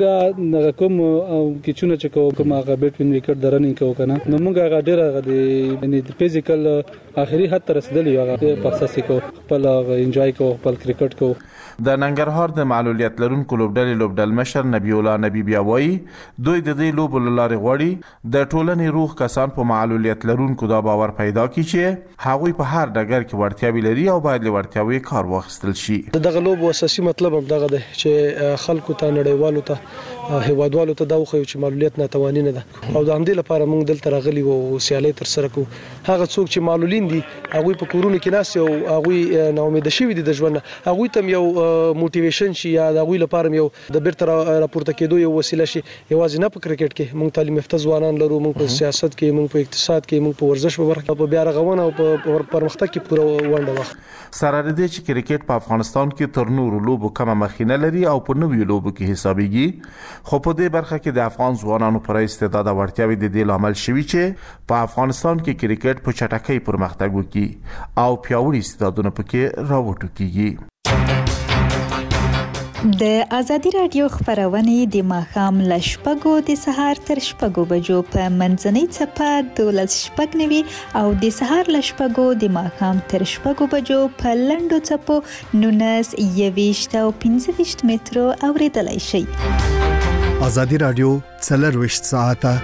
مونږه کوم کیچونه چې کوم هغه بیت وین وکټ درنې کو کنه نو مونږه هغه ډیره د یعنی د فزیکل اخري حد تر رسیدلی هغه په اساس کو خپل انجوای کو خپل کرکټ کو. د ننګرهار د معلولیت لرونکو لوبډلې لوبډل مشر نبی الله نبی بیا وایي دوی د دې لوبو لارې غوړي د ټولنې روغ کسان په معلولیت لرونکو دا باور پیدا کړي چې هغوی په هر ډګر کې ورتیاوي لري او باید له ورتیاوي کار واخیستل شي. دغه لوبو اساسي مطلب هم دغه دی چې خلکو ته نړیوالو ته هیوادوالو ته دا خو چې معلولیت ناتواني نه ده او د همدې لپاره موږ دلته راغلي وو سیالي تر سره کو. هغه څوک چې معلولین دي هغه په کورونو کې ناس او هغه نا امید شوی دي د ژوند هغه تم یو موټیویشن شي یا د هغه لپاره یو د بیرته راپورته کېدو یو وسیله شي. یوازې نه په کرکټ کې موږ تعلیم یافته ځوانان لرو موږ په سیاست کې موږ په اقتصاد کې موږ په ورزش په برخه په بیا رغونه او په پرمختګ کې پوره ونډه واخلي. سره دې چې کرکټ په افغانستان کې تر نورو لوبو کمه مخینه لري او په نوې لوبو کې حسابيږي خو په دې برخه کې د افغان ځوانانو پر استعداد او ورتیاوي د دې لامل شوی چې په افغانستان کې کرکټ په چټکۍ پرمختګ وکړي او پیاوړي استعدادونه پکې راوټوکيږي. د ازادي رادیو خبرونه د ماښام ل شپږو د سهار تر شپږو بجو په منځنۍ چپه دولس شپږ نوي او د سهار ل شپږو د ماښام تر شپږو بجو په لنډو چپو نونس یويشت او پنځه ویشت مترو اوریدلای شئ. ازادي رادیو څلور وشت ساعته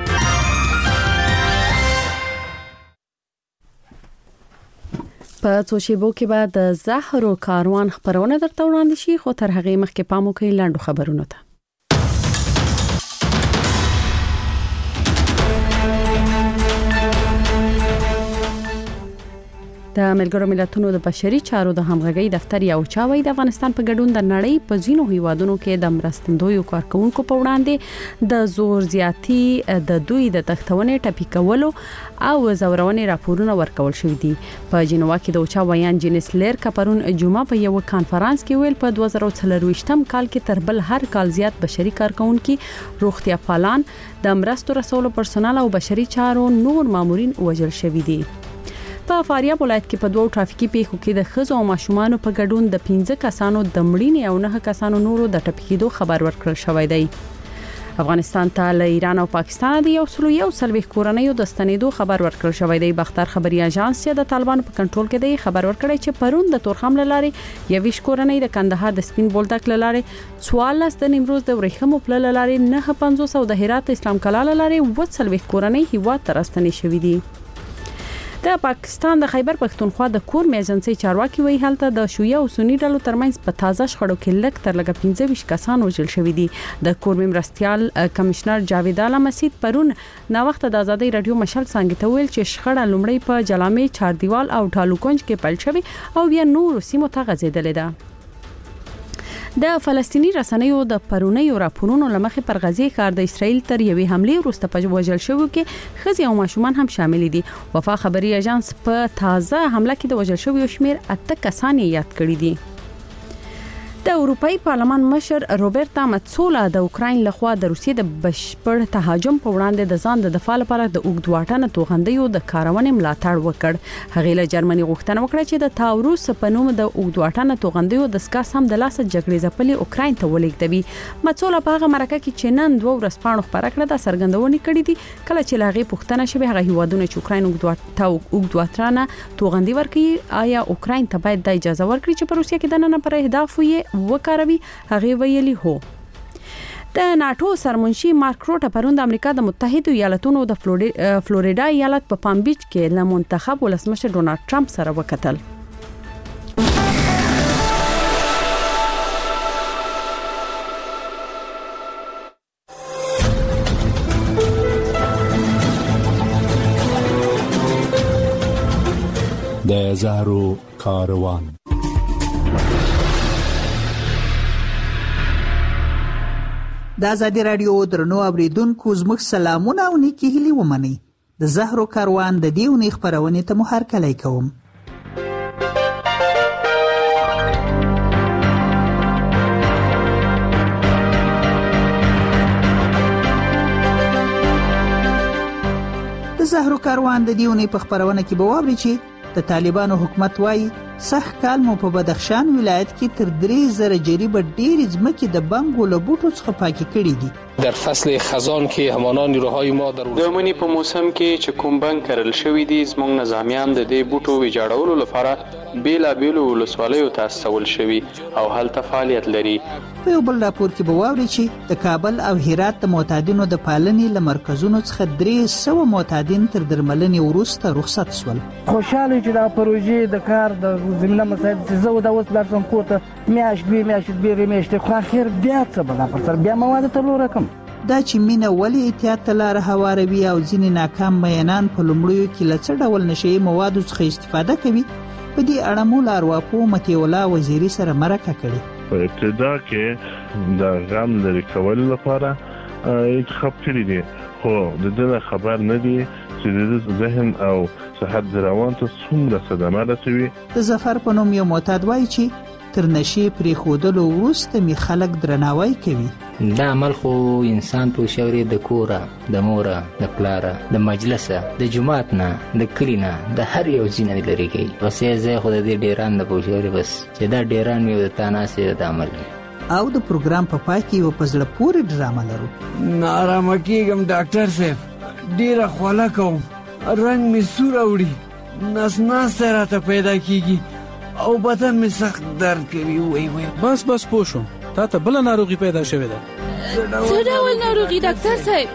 په څو شیبو کې بعد د زهرو کاروان خبرونه درته وړاندې شي، خو تر هغه مخکې پام وکړئ لاندو خبرونو ته. د ملګرو ملتونو د بشري چارو د همغږي دفتر یو چاوي د افغانستان په ګډون د نړۍ په ځینو هیوادونو کې د مرستندویو کارکونکو په وړاندې د زور زیاتی د دوی د تختونې ټاپی کولو او زورونې راپورونه ورکول شوې دي. په جنوا کې د اوچا ویان جینس لیر کپرون جمعه په یو کانفرنس کې ویل په دوه زره څلرويشتم کال کې تر بل هر کال زیات بشري کارکونکو، روغتیا پالان، د مرستو رسولو پرسونل او بشري چارو نور مامورین وژل شوي دي. په فاریاب ولایت کې په دوه ټرافیکي پیښو کې د ښځو او ماشومانو په ګډون د پنځه کسانو د مړینې او نه کسانو نورو د ټپکېدو خبر ورکړل شوی دی. افغانستان ته له ایران او پاکستان د یو سلو یو سلوي کورنۍ د ستنېدو خبر ورکړل شوی دی. بختر خبري اژانس د طالبانو په کنټرول کې دی خبر ورکړی چې پرون د تورخم لارې یويش کورنۍ د کندهار د سپین بولدک لارې څوارلس د نیمروز د ورېخمو پل لارې نه پنځوس او د هرات اسلام کلا لارې و سلوي کورنۍ هیواد ته راستنې شوې دي. د پاکستان د خیبر پښتونخوا د کور میجنسي چارواکي وی حالت د شیعه او سنی ډلو ترمنځ په تازه شخړو کې لږ تر لږه پنځه ویشت کسان وژل شوي دي. د کور مرستيال کمشنر جاوید اعلی مسعود پرون نا وخت د ازادي رادیو مشال څنګه ته ویل چې شخړه لومړی په جلامې چاردیوال او ټالوکونج کې پیل شوی او بیا نور سیمو ته غځیدلې ده. د فلسطینی رسنیو د پرونیو راپورونو لمخې پر غزي ښار د اسرایل تر یوې حمله وروسته په وژل شوو کې ښځې او ماشومان هم شامل دي. وفا خبري اژانس په تازه حمله کې د وژل شوو شمیر اته کسان یاد کړی دي. د اروپאי پارلمان مشر روبرتا ماتسولا د اوکراین لخوا د روسیې د بشپړ تهاجم په وړاندې د ځان د دفاع لپاره د اوږد واټن توغندیو د کارونې ملاتړ وکړ. هغه له جرمني غوښتنه وکړه چې د تاوروس په نوم د اوږد واټن توغندیو د سکاس هم د لاسه جګړې ځپلې اوکراین ته ولېږدوي. ماتسولا په هغه مرکه کې چې نن دوه ورځپاڼو خبره کړه د سرګندونې کړې دي کله چې لاغي پښتنه شوی هغه هیوادونه چې اوکراین اوږد واټن توغندي ورکړي آیا اوکراین ته باید د اجازه ورکړي چې په روسیه کې د نن پر اهداف یې وکاروي. هغه ویلي هو. د ناتو سرمنشي مارک روټ پرون د امریکا د متحده ایالاتونو د فلوریدا ایالت په پام بیچ کې له منتخب ولسمشر ډونالد ټرمپ سره وکتل. د زهرو کاروان. د ازادي رادیو درنو اوریدونکو زموږ سلامونه او نیکی هیلې ومنئ. د زهرو کاروان د دې ونې خبرونه ته مو هرکلی کوم. د زهرو کاروان د دې ونې په خبرونه کې به واورئ چې د طالبانو حکومت وایي سخ کال مو په بدخشان ولایت کې تر درې زره جریبه ډېرې ځمکې د بنګو له بوټو څخه پاکې کړې دي. در فصل خزان کې همان نیروهای ما در د منی په موسم کې چې کوم بنګ کرل شوی دي زموږ نظامیان د دې بوټو ویجاړولو لپاره بیلا بیلو ولسوالیو ته استول شوی او هلته فعالیت لري. په یو بل راپور کې به واورئ چې د کابل او هرات د معتادینو د پالنې له مرکزونو څخه درې سوه معتادین تر درملنې وروسته رخصت شول. خوشاله چې دا پروژې د کار د زمینه مساعد چې زه د اوس بلارسم کور ته میاشت دوې میاشتې دوې میاشتې خو اخر بیا څه به لا پر سر بیا مواد ته لوره کم. دا چې مینه ولې احتیاط ته لاره هواروي او ځینې ناکام میینان په لومړیو کې له څه ډول نشهیي موادو څخه استفاده کوي په دې اړه مو له ارواپوه مطیع الله وزیري سره مرکه کړې. په ابتدا کې د غم لرې کولو لپاره انتخاب کړي دي خو د دې خبر نه دي چې د ذهن او صحت روان ته څومره صدمه رسوي. د ظفر په نوم یو معتاد وایي چې تر نشي پرې خودلو وروسته می خلک درناوی کوي. دا عمل خو انسان په شوري د کوره د موره د پلاره د مجلسه د جماعت نه د کلینا د هر یو ځینې لري کوي. وسه زه خو د دې ډیران د په شوري بس چې دا ډیران یو د تاناسه د عمل او د پروګرام په پای کې یو پزړه پورې ډرامه لرو. نارامه کېږم ډاکټر صاحب، ډېره خوله کوم، رنګ مې سور اوړي، نس ناسته راته پیدا کېږي او بدن مې سخت درد کوي. وای وای بس بس پوه شوم، تا ته بله ناروغي پیدا شوې ده. څه ډول ناروغي ډاکټر صاحب؟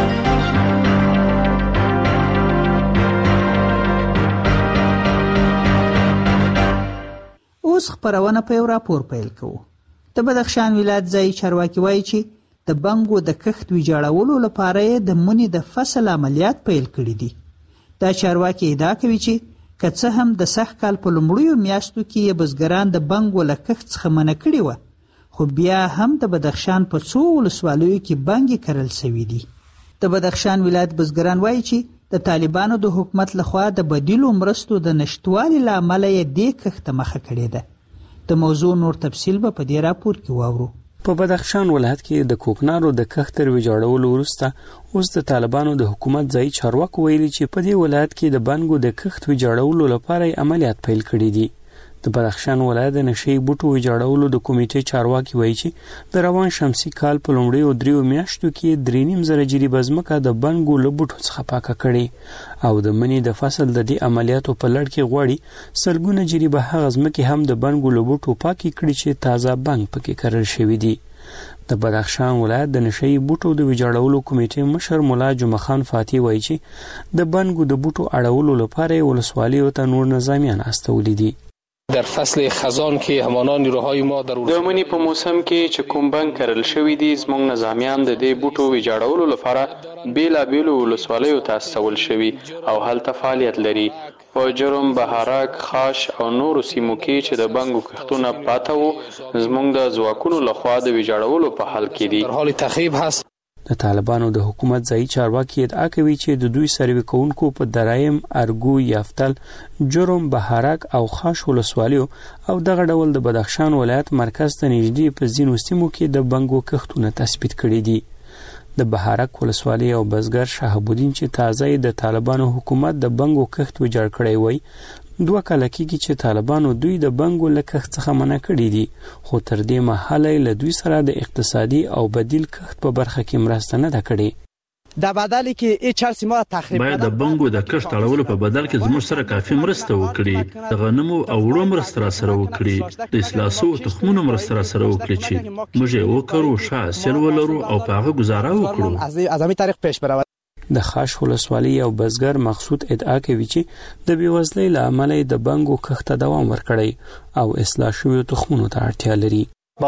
اوس خبرونه په یو راپور پیل کوو. د بدخشان ولایت ځایي چارواکي وایي چې د بنګو د کښت ویجاړولو لپاره د منی د فصل عملیات پیل کړي دي. دا چارواکي ادعا کوي چې که څه هم د سخت کال په لومړیو میاشتو کې بزګران د بنګو له کښت څخه منع کړي وه، خو بیا هم د بدخشان په څو ولسوالیو کې بنګې کرل شوي دي. د بدخشان ولایت بزګران وایي چې د طالبانو د حکومت لخوا د بدیلو مرستو د نشټوالي له امله یې دې کښت مخه کړې ده. د موضوع نور تفصیل به په دې راپور کې واورو. په بدخشان ولایت کې د کوکنارو د کښت تر ویجاړولو وروسته اوس د طالبانو د حکومت ځایي چارواکو ویلي چې په دې ولایت کې د بنګو د کښت ویجاړولو لپاره عملیات پیل کړي دي. د بدخشان ولایت د نشئی بوټو ویجاړولو د کمیټې چارواکي وایي چې د روان شمسي کال په لومړیو دریو میاشتو کې درې نیم زره جریبه ځمکه د بنګو له بوټو څخه پاکه کړې او د مني د فصل د دې عملیاتو په لړ کې غواړي سلګونه جریبه هغه ځمکې هم د بنګو له بوټو پاکې کړي چې تازه بنګ پکې کرل شوي دي. د بدخشان ولایت د نشئی بوټو د ویجاړولو کمیټې مشر مولا جمعه خان فاتح وایي چې د بنګو د بوټو اړولو لپاره ولسوالیو ته نور نظامیان استولي دي. در فصل خزان کې همانا نیروهای ما در د منی په موسم کې چې کوم بنګ کرل شوی دي زموږ نظامیان د دې بوټو ویجاړولو لپاره بیلابیلو ولسوالیو ته استول شوي او هلته فعالیت لري. په جرم، بهارک، خاش او نورو سیمو کې چې د بنګو کښتونه پاته وو زموږ د ځواکونو لخوا د ویجاړولو په حال کې دي. در حال تخریب هست. د طالبانو د حکومت ځایي چارواکي ادعا کوي چې د دوی سروي کوونکو په درایم، ارګو، یافتل، جرم، بهارک او خاش ولسوالیو او دغه ډول د بدخشان ولایت مرکز ته نږدې په ځینو سیمو کې د بنګو کښتونه تثبیت کړي دي. د بهارک ولسوالۍ او بزګر شهاب الدین چې تازه د طالبانو حکومت د بنګو کښت ویجاړ کړی وای، دوه کاله کېږي چې طالبانو دوی د بنګو له کښت څخه منع کړي دي، خو تر دې مهاله له دوی سره د اقتصادي او بدیل کښت په برخه کې مرسته نه ده کړې. در بدلی که این چرسی ما تخریب باید د بنګو د کښت اړولو په بدل کې زموږ سره کافي مرسته وکړي، د غنمو او وړو مرسته را سره وکړي، د اصلاحسو تخمونو مرسته را سره وکړي چې موږ یې وکړو، ښه حاصل ولرو او په هغه گزاره وکړو. از همین طریق پیش برود. د خاش ولسوالۍ او بزګر مقصود ادعا کوي چې د بیوزلۍ له امله د بنګو کښت دوام ورکړی او اصلاح شویو تخمونو ته اړتیا لري.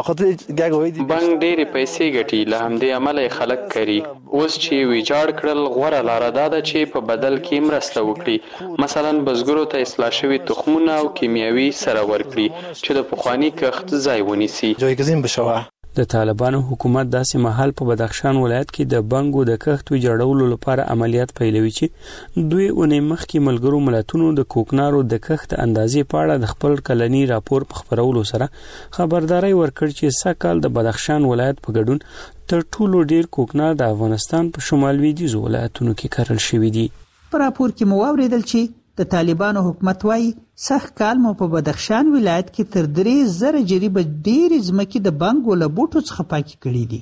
بنګ ډېرې پیسې ګټي، له همدې امله یې خلک کوي. اوس چې ویجاړ کړل غوره لاره دا ده چې په بدل کې مرسته وکړي، مثلا بزګرو ته اصلاح شوي تخمونه او کیمیاوي سره ورکړي چې د پخواني کښت ځای ونیسي. جایگزین بشوه. د طالبانو حکومت داسې مهال په بدخشان ولایت کې د بنګو د کښت ویجاړولو لپاره عملیات پیلوي چې دوی اونۍ مخکې ملګرو ملتونو د کوکنارو د کښت اندازې په اړه د خپل کلني راپور په خپرولو سره خبرداري ورکړ چې سږ کال د بدخشان ولایت په ګډون تر ټولو ډیر کوکنار د افغانستان په شمال لویدیځو ولایتونو کې کرل شوي دي. په راپور کې مو واوریدل چې د طالبانو حکومت وايي سخت کال مو په بدخشان ولایت کې تر درې زره جریبه ډېرې ځمکې د بنګو له بوټو څخه پاکې کړي دي.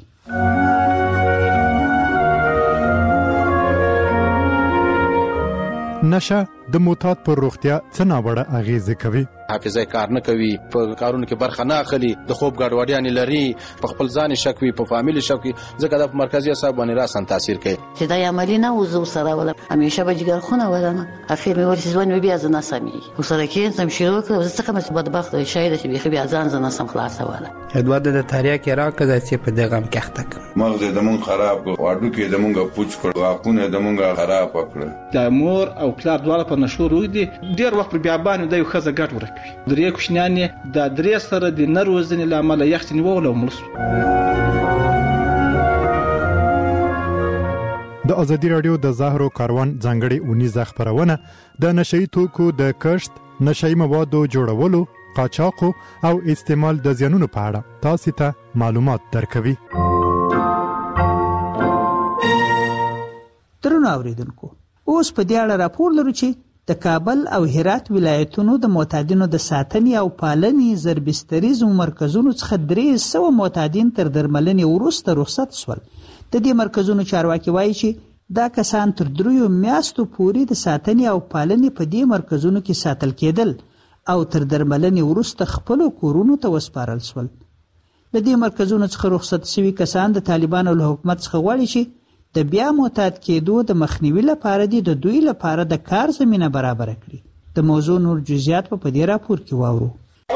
نشه د موتات پر روغتیا څه ناوړه اغیزه کوي؟ حافظه کار نه کوي، په کارونو کې برخه نه اخلي، د خوب ګډوډیاں لري، په خپل ځان شک وي، په فامیل شک وي، ځکه د مرکزی اعصاب باندې راسن تاثیر کوي. چې دا عملی نه وزو سره ولا همیشه به جګر خونه ولنه اخر مې ورسې ځوان مې بیا ځنه سمي وسره کې سم شروع کړ، زه څنګه مې بدبخت شاید چې بیا بیا ځان ځنه سم خلاص ولا ادوار د تاریخ راکړه چې په دغه هم کېخته مغز د مونږ خراب کړ، واډو کې د مونږ پوچ کړ، واکونه د مونږ خراب کړ. د مور او پلار دواړه په نشو روي دي، ډیر وخت بیا باندې د یو خزه ګټ ورکوي. درې کوشنیانې د درې سره د نروزنې لامل یخنی وول او ملس. د ازادي رادیو د زهرو کاروان ځانګړي اونیزه خبرونه د نشئی توکو د کښت، نشئی موادو جوړولو، قاچاق او استعمال د زیانونو په اړه تاسو ته معلومات درکوي. درنو اوریدونکو، اوس په دې اړه راپور لرو چې د کابل او هرات ولایتونو د معتادینو د ساتنې او پالنې زربستریزو مرکزونو څخه درې سوه معتادین تر درملنې وروسته رخصت شول. د دې مرکزونو چارواکي وایي چې دا کسان تر دریو میاشتو پورې د ساتنې او پالنې په دې مرکزونو کې ساتل کېدل او تر درملنې وروسته خپلو کورونو ته وسپارل شول. د دې مرکزونو څخه رخصت شوي کسان د طالبانو له حکومت څخه غواړي چې د بیا معتاد کېدو د مخنیوي لپاره دي د دوی لپاره د کار زمینه برابره کړي. د موضوع نور جزئیات په دې راپور کې واورو.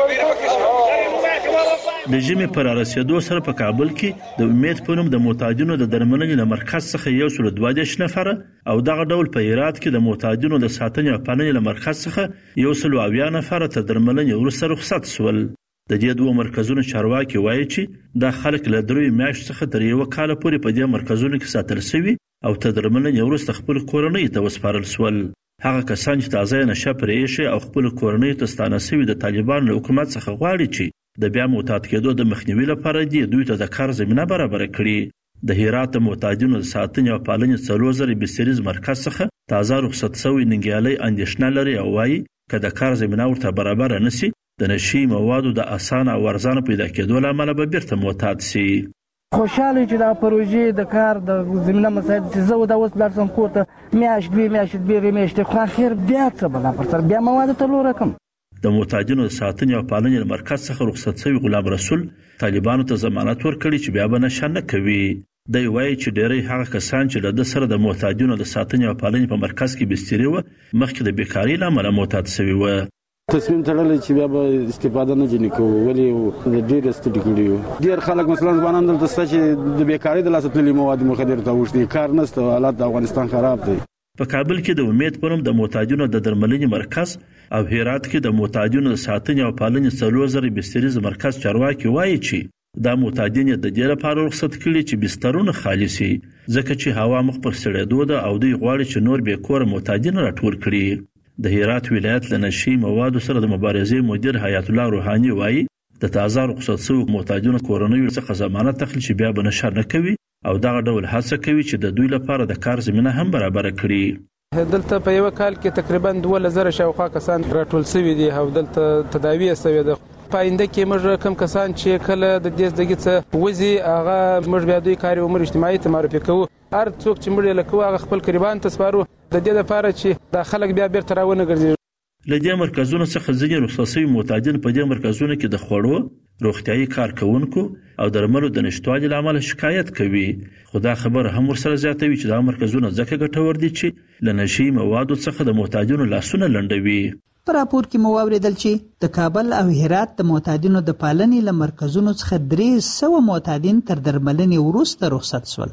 د ژمي پر رسیدو سره په کابل کې د امید په نوم د معتادینو د درملنې له مرکز څخه یو سل دوه دېرش نفره او دغه ډول په هرات کې د معتادینو د ساتنې او پالنې له مرکز څخه یو سل اویا نفره تر درملنې وروسته رخصت شول. د دې دوه مرکزونو چارواکي وایي چې دا خلک له دریو میاشتو څخه تر یو کال پورې په دې مرکزونو کې ساتل شوي او تر درملنې وروسته خپل کورنۍ ته وسپارل شول. هغه کسان چې تازه نشه پرې ایښي او خپل کورنۍ ته ستانه شوي د طالبانو له حکومت څخه غواړي چې د بیا معتاد کېدو د مخنیوي لپاره دي دوی ته د کار زمینه برابره کړي. د هرات معتادینو د ساتنې او پالنې څلور زره بستریز مرکز څخه تازه رخصت شوی ننګیالي اندېښنه لري او وایي که د کار زمینه ورته برابره نشي د نشي موادو د اسانه او ارزانه پیدا کېدو له امله به بیرته معتاد شي. خوشحاله چې دا پروژې د کار د زمینه مساعد چې زه دا اوس لاړ شم کور ته میاشت دوې میاشتې درې میاشتې خو اخر بیا څه بلا پر سر بیا مواد ته لوره کړم. د معتادینو د ساتنې او پالنې له مرکز څخه رخصت شوي غلام رسول طالبانو ته ضمانت ورکړي چې بیا به نشه نه کوي. دی وایي چې ډېری هغه کسان چې له ده سره د معتادینو د ساتنې او پالنې په مرکز کې بستري وه مخکې د بیکارۍ له امله معتاد شوي وه. تصمیم تړلی چې بیا به استفاده نه ځینې کوو ولې د ډېر ستړي کړي یو. ډېر خلک مثلا ځوانان دلته شته چې د بیکارۍ د لاسه تللي مواد مخدر ته اوښتي کار نشته حالات د افغانستان خراب دی. په کابل کې د امید په نوم د معتادینو د درملنې مرکز او هرات کې د معتادینو د ساتنې او پالنې څلور زره بستریز مرکز چارواکي وایي چې دا معتادین د دې لپاره رخصت کړي چې بسترونه خالي شي ځکه چې هوا مخ پر سړېدو ده او دوی غواړي چې نور بې کوره معتادین راټول کړي. د هرات ولایت له نشي موادو سره د مبارزې مدیر حیات الله روحاني وایي د تازه رخصت شوو معتادینو کورنیو څخه ضمانت اخلي چې بیا به نشه نه کوي او دغه ډول هڅه کوي چې د دوی لپاره د کار زمینه هم برابره کړي. دلته په یو کال کې تقریبا دوه زره شاوخوا کسان راټول شوي دي او دلته تداوی شوې ده. په آینده کې موږ کوم کسان چې کله د دې زدګي څخه وځي هغه موږ بیا دوی کاري عمر اجتماعي ته معرفي کوو. هر څوک چې موږ یې لکو هغه خپل قربان ته سپارو د دې لپاره چې دا خلک بیا بیرته راونه ګرځي. له دې مرکزونو څخه ځینې رخصت شوي معتادین په دې مرکزونو کې د خوړو روغتیايي کارکوونکو او درملو د نشتوالي له امله شکایت کوي. خو دا خبره هم ورسره زیاتوي چې دا مرکزونه ځکه ګټور دي چې له نشي موادو څخه د معتادینو لاسونه لنډوي. په راپور کې مو واورېدل چې د کابل او هرات د معتادینو د پالنې له مرکزونو څخه درې سوه معتادین تر درملنې وروسته رخصت شول.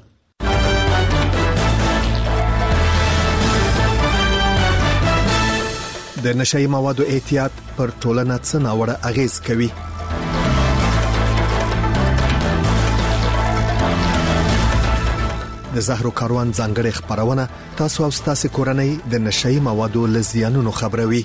د نشئی موادو احتیاط پر ټولنه څه ناوړه اغیز کوي؟ د زهرو کاروان ځانګړې خبرونه تاسو او تاسو کورنۍ د نشئی موادو له زیانونو خبروي.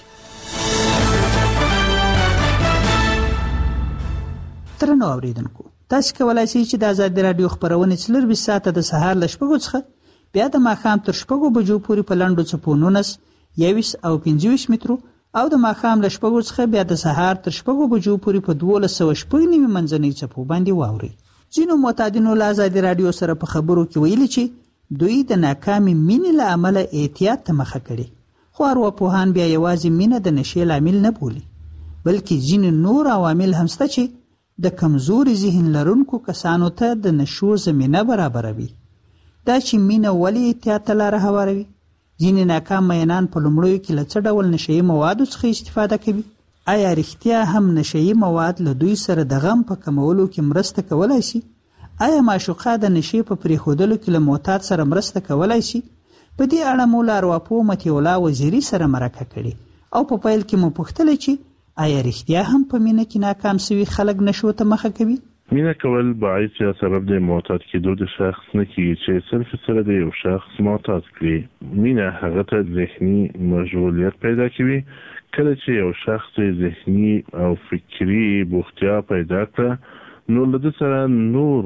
ترنو اوریدونکو تاسو کولای شئ چې د آزاد رادیو خبرونه څلور بیس ساعته د سهار ل شپږو څخه بیا د ماښام تر شپږو بجو پورې په لاندو چپونونس یویس او پنځویس مترو او د ماښام له شپږو څخه بیا د سهار تر شپږو بجو پورې په دولس سوه شپږ نوي منځنۍ چپو باندې واورئ. ځینو معتادینو له آزاد رادیو سره په خبرو کې ویلي چې دوی د ناکامې مینې له امله احتیاط ته مخه کړي. خو ارواپوهان بیا یوازې مینه د نشې لامل نه بولي بلکې ځینې نور عوامل هم شته چې د کمزوري ذهن لرونکو کسانو ته د نشو زمینه برابروي. دا چې مینه ولې احتیاط ته لاره هواروي؟ ځینې ناکام مینان په لومړیو کې له څه ډول نشهیي موادو څخه استفاده کوي؟ آیا رښتیا هم نشهیي مواد له دوی سره د غم په کمولو کې مرسته کولای شي؟ آیا معشوقه د نشې په پرېښودلو کې له معتاد سره مرسته کولای شي؟ په دې اړه مو له ارواپوه مطیع الله وزیري سره مرکه کړې او په پیل کې مو پوښتلې چې آیا رښتیا هم په مینه کې ناکام شوي خلک نشو ته مخه کوي؟ مینه کول باعث یا سبب د معتاد کېدو د شخص نه کیږي چې صرف سره د یو شخص معتاد کړي. مینه هغه ته ذهني مشغولیت پیدا کوي. کله چې یو شخص ذهني او فکری بوختیا پیدا کړه نو له سره نور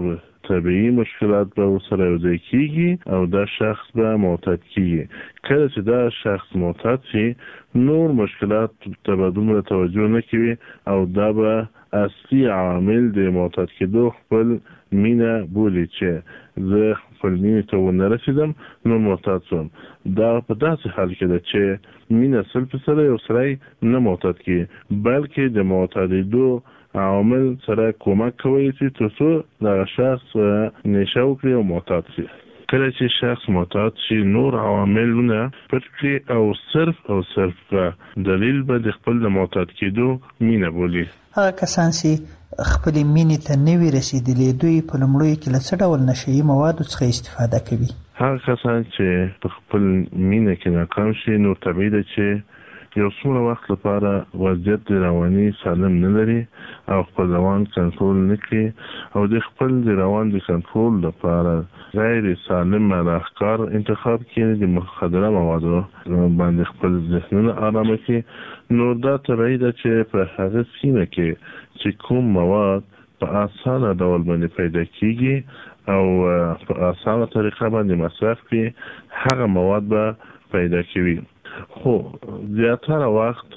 طبيعي مشکلات به ورسره یوځای کیږي او دا شخص به معتاد کیږي. کله چې دا شخص معتاد شي نور مشکلات ته به دومره توجه نه کوي او دا به اصلي عامل د معتاد کېدو خپل مینه بولي چې زه خپل مینې ته ونه رسیدم نو معتاد شوم. دا په داسې حال کې ده چې مینه سل فیصده یو سړی نه معتاد کیږي بلکې د معتادېدو عوامل سره کومک کوي چې تر څو دغه شخص نشه وکړي او معتاد شي. کله چې شخص معتاد شي نور عواملونه پټ کړي او صرف او صرف دلیل به د خپل د معتاد کېدو مینه بولي. هغه کسان چې خپل مینې ته نه وي رسېدلي دوی په لومړیو کې له څه ډول نشهیي موادو څخه استفاده کوي؟ هغه کسان چې په خپل مینه کې ناکام شي نو طبیعي ده چې یو څومره وخت لپاره وضعیت د رواني سالم نه لري او خپل روان کنټرول نه کوي او د خپل د روان د کنټرول لپاره غیر سالم افکار انتخاب کوي، د مخدره موادو باندې خپل ذهنونه آرامه کوي. نو دا طبیعي ده چې په هغه سیمه کې چې کوم مواد په اسانه ډول باندې پیدا کیږي او په اسانه طریقه باندې مصرف کوي هغه مواد به پیدا کوي. خو زیاتره وخت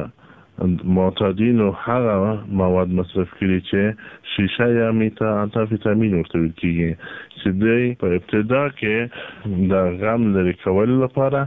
معتادینو هغه مواد مصرف کړي چې شیشه یا میتا انتافیتامین ورته ویل کیږي چې دوی په ابتدا کې د غم لرې کولو لپاره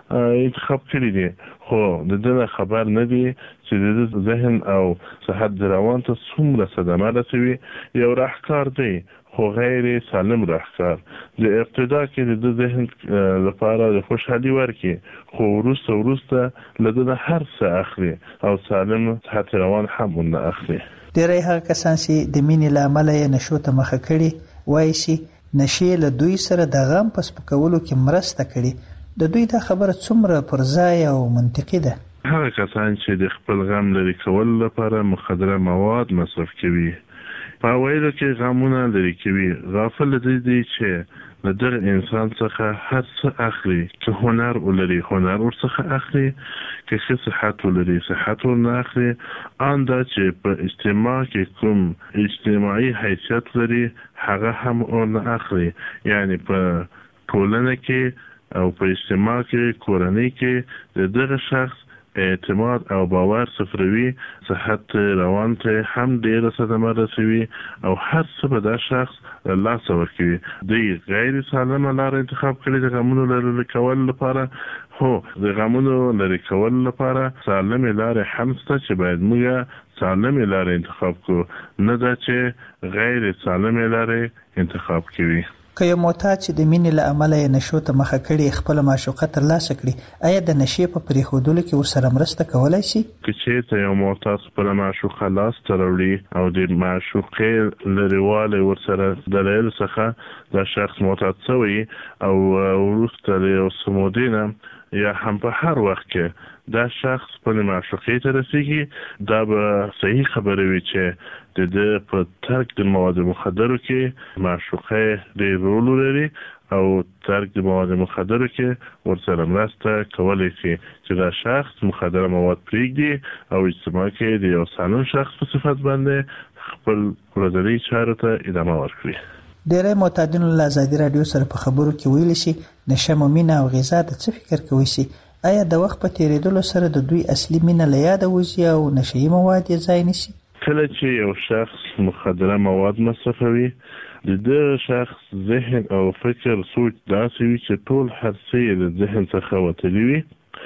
انتخاب کړي دي خو د دې خبر نه دي چې د ذهن او صحت د روان ته څومره صدمه رسوي. یو راهکار دی خو غیر سالم راهکار د ابتدا کې د ذهن لپاره د خوشحالي ورکي خو وروسته وروسته له دې هر څه اخلي او سالم صحت روان هم نه اخلي. ډېری هغه کسان چې د مینې له امله یې نشو ته مخه کړي وایي چې نشې له دوی سره د غم په سپکولو کې مرسته کړي. د دوی دا خبره څومره پر ځای او منطقي ده؟ هغه کسان چې د خپل غم لرې کولو لپاره مخدره مواد مصرف کوي په ویلو کې غمونه لرې کوي غافل دي دي چې له دغه انسان څخه هر څه اخلي که هنر ولري هنر ورڅخه اخلي که ښه صحت ولري صحت ورنه اخلي ان دا چې په اجتماع کې کوم اجتماعي حیثیت لري هغه هم ورنه اخلي. یعنی په ټولنه کې او په اجتماع کې کورنۍ کې د دغه شخص اعتماد او باور صفروي صحت روان ته هم ډیره صدمه رسوي او هر څه به دا شخص لاس ورکوي. دوی غیر سالمه لار انتخاب کړي د غمونو لرې کولو لپاره. هو د غمونو لرې کولو لپاره سالمې لارې هم شته چې باید موږ سالمې لارې انتخاب کړو نه دا چې غیر سالمې لارې انتخاب کوي. که یو معتاد چې د مینې له امله یې نشو ته مخه کړي خپله معشوقه ترلاسه کړي آیا د نشې په پرېښودلو کې ورسره مرسته کولی شي؟ که چېرته یو معتاد خپله معشوقه لاسته راوړي او د معشوقې لرېوالی ورسره دلایلو څخه دا شخص معتاد شوی او وروسته له یو څه مودې نه یا هم په هر وخت کې دا شخص خپلې معشوقې ته رسېږي دا به صحیح خبره وي چې د ده په ترک د مواد مخدرو کې معشوقه ډېر رول لري او ترک د مواد مخدرو کې ورسره مرسته کولی شي چې دا شخص مخدره مواد پرېږدي او اجتماع کې د یو سالم شخص په صفت باندې خپل ورځني چارو ته ادامه ورکړي. ډېری معتادینو له ازادي راډیو سره په خبرو کې ویلي شي نشه مو مینه او غذا د څه فکر کوي شي آیا د وخت په تېرېدلو سره د دوی اصلي مینه له یاده وځي او نشهیي مواد یې ځای نیسي؟ کله چې یو شخص مخدره مواد مصرفوي د دغه شخص ذهن او فکر سوچ داسې وي چې ټول هر څه یې د ذهن څخه وتلي وي.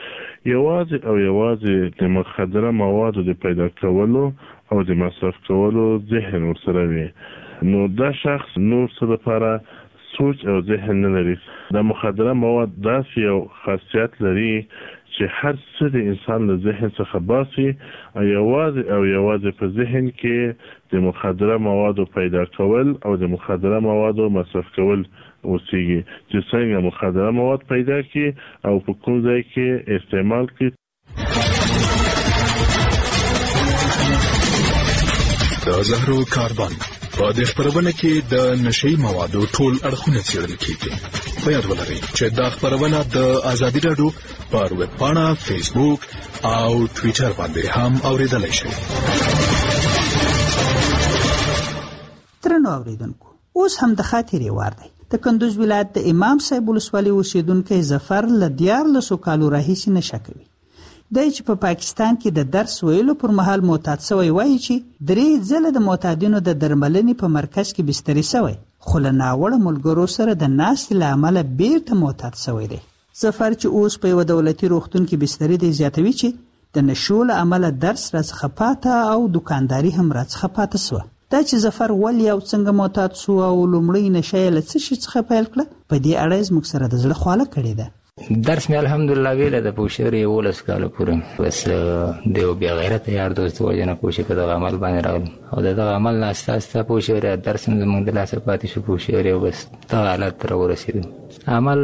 یوازې او یوازې د مخدره موادو د پیدا کولو او د مصرف کولو ذهن ورسره وي نو دا شخص نور څه لپاره سوچ او ذهن نه لري. د مخدره مواد داسې یو خاصیت لري چې هر څه د انسان له ذهن څخه باسي او یوازې او یوازې په ذهن کې د مخدره موادو پیدا کول او د مخدره موادو مصرف کول اوسېږي چې څنګه مخدره مواد پیدا کړي او په کوم ځای کې استعمال کړي. د زهرو کاربن په دې خبرونه کې د نشي موادو ټول اړخونه څېړل کیږي. په یاد ولرئ چې دا خبرونه د ازادي راډیو پر ویب پاڼه، فیسبوک او ټویټر باندې هم اوریدلای شئ. ترنو اوریدونکو اوس هم د خاطرې وار دی. د کندوز ولایت د امام صاحب ولسوالۍ اوسیدونکی ظفر له دیارلسو کالو راهیسې نشه کوي. دی چې په پاکستان کې د درس ویلو پر مهال معتاد سوی وایي چې درې ځله د معتادینو د درملنې په مرکز کې بستري سوی، خو له ناوړه ملګرو سره د ناستې له امله بیرته معتاد سوی دی. ظفر چې اوس په یوه دولتي روغتون کې بستري دی زیاتوي چې د نشو له امله درس راڅخه پاته او دکانداري هم راڅخه پاته سوه. دا چې ظفر ولې او څنګه معتاد سو او لومړۍ نشه یې له څه شي څخه پیل کړه، په دې اړه یې زموږ سره د زړه خواله کړې ده. درس مې الحمدلله ویله د پوښتنې یولس کاله پورې، بس د یو بې غیرته یار دوست وجه نه پوښتې په دغه عمل باندې راغلم او د دغه عمل نه استه استه پوښتنې درس هم زموږ د لاسه پاتې شو پوښتنې او بس دغه حالت ته راورسېدم. عمل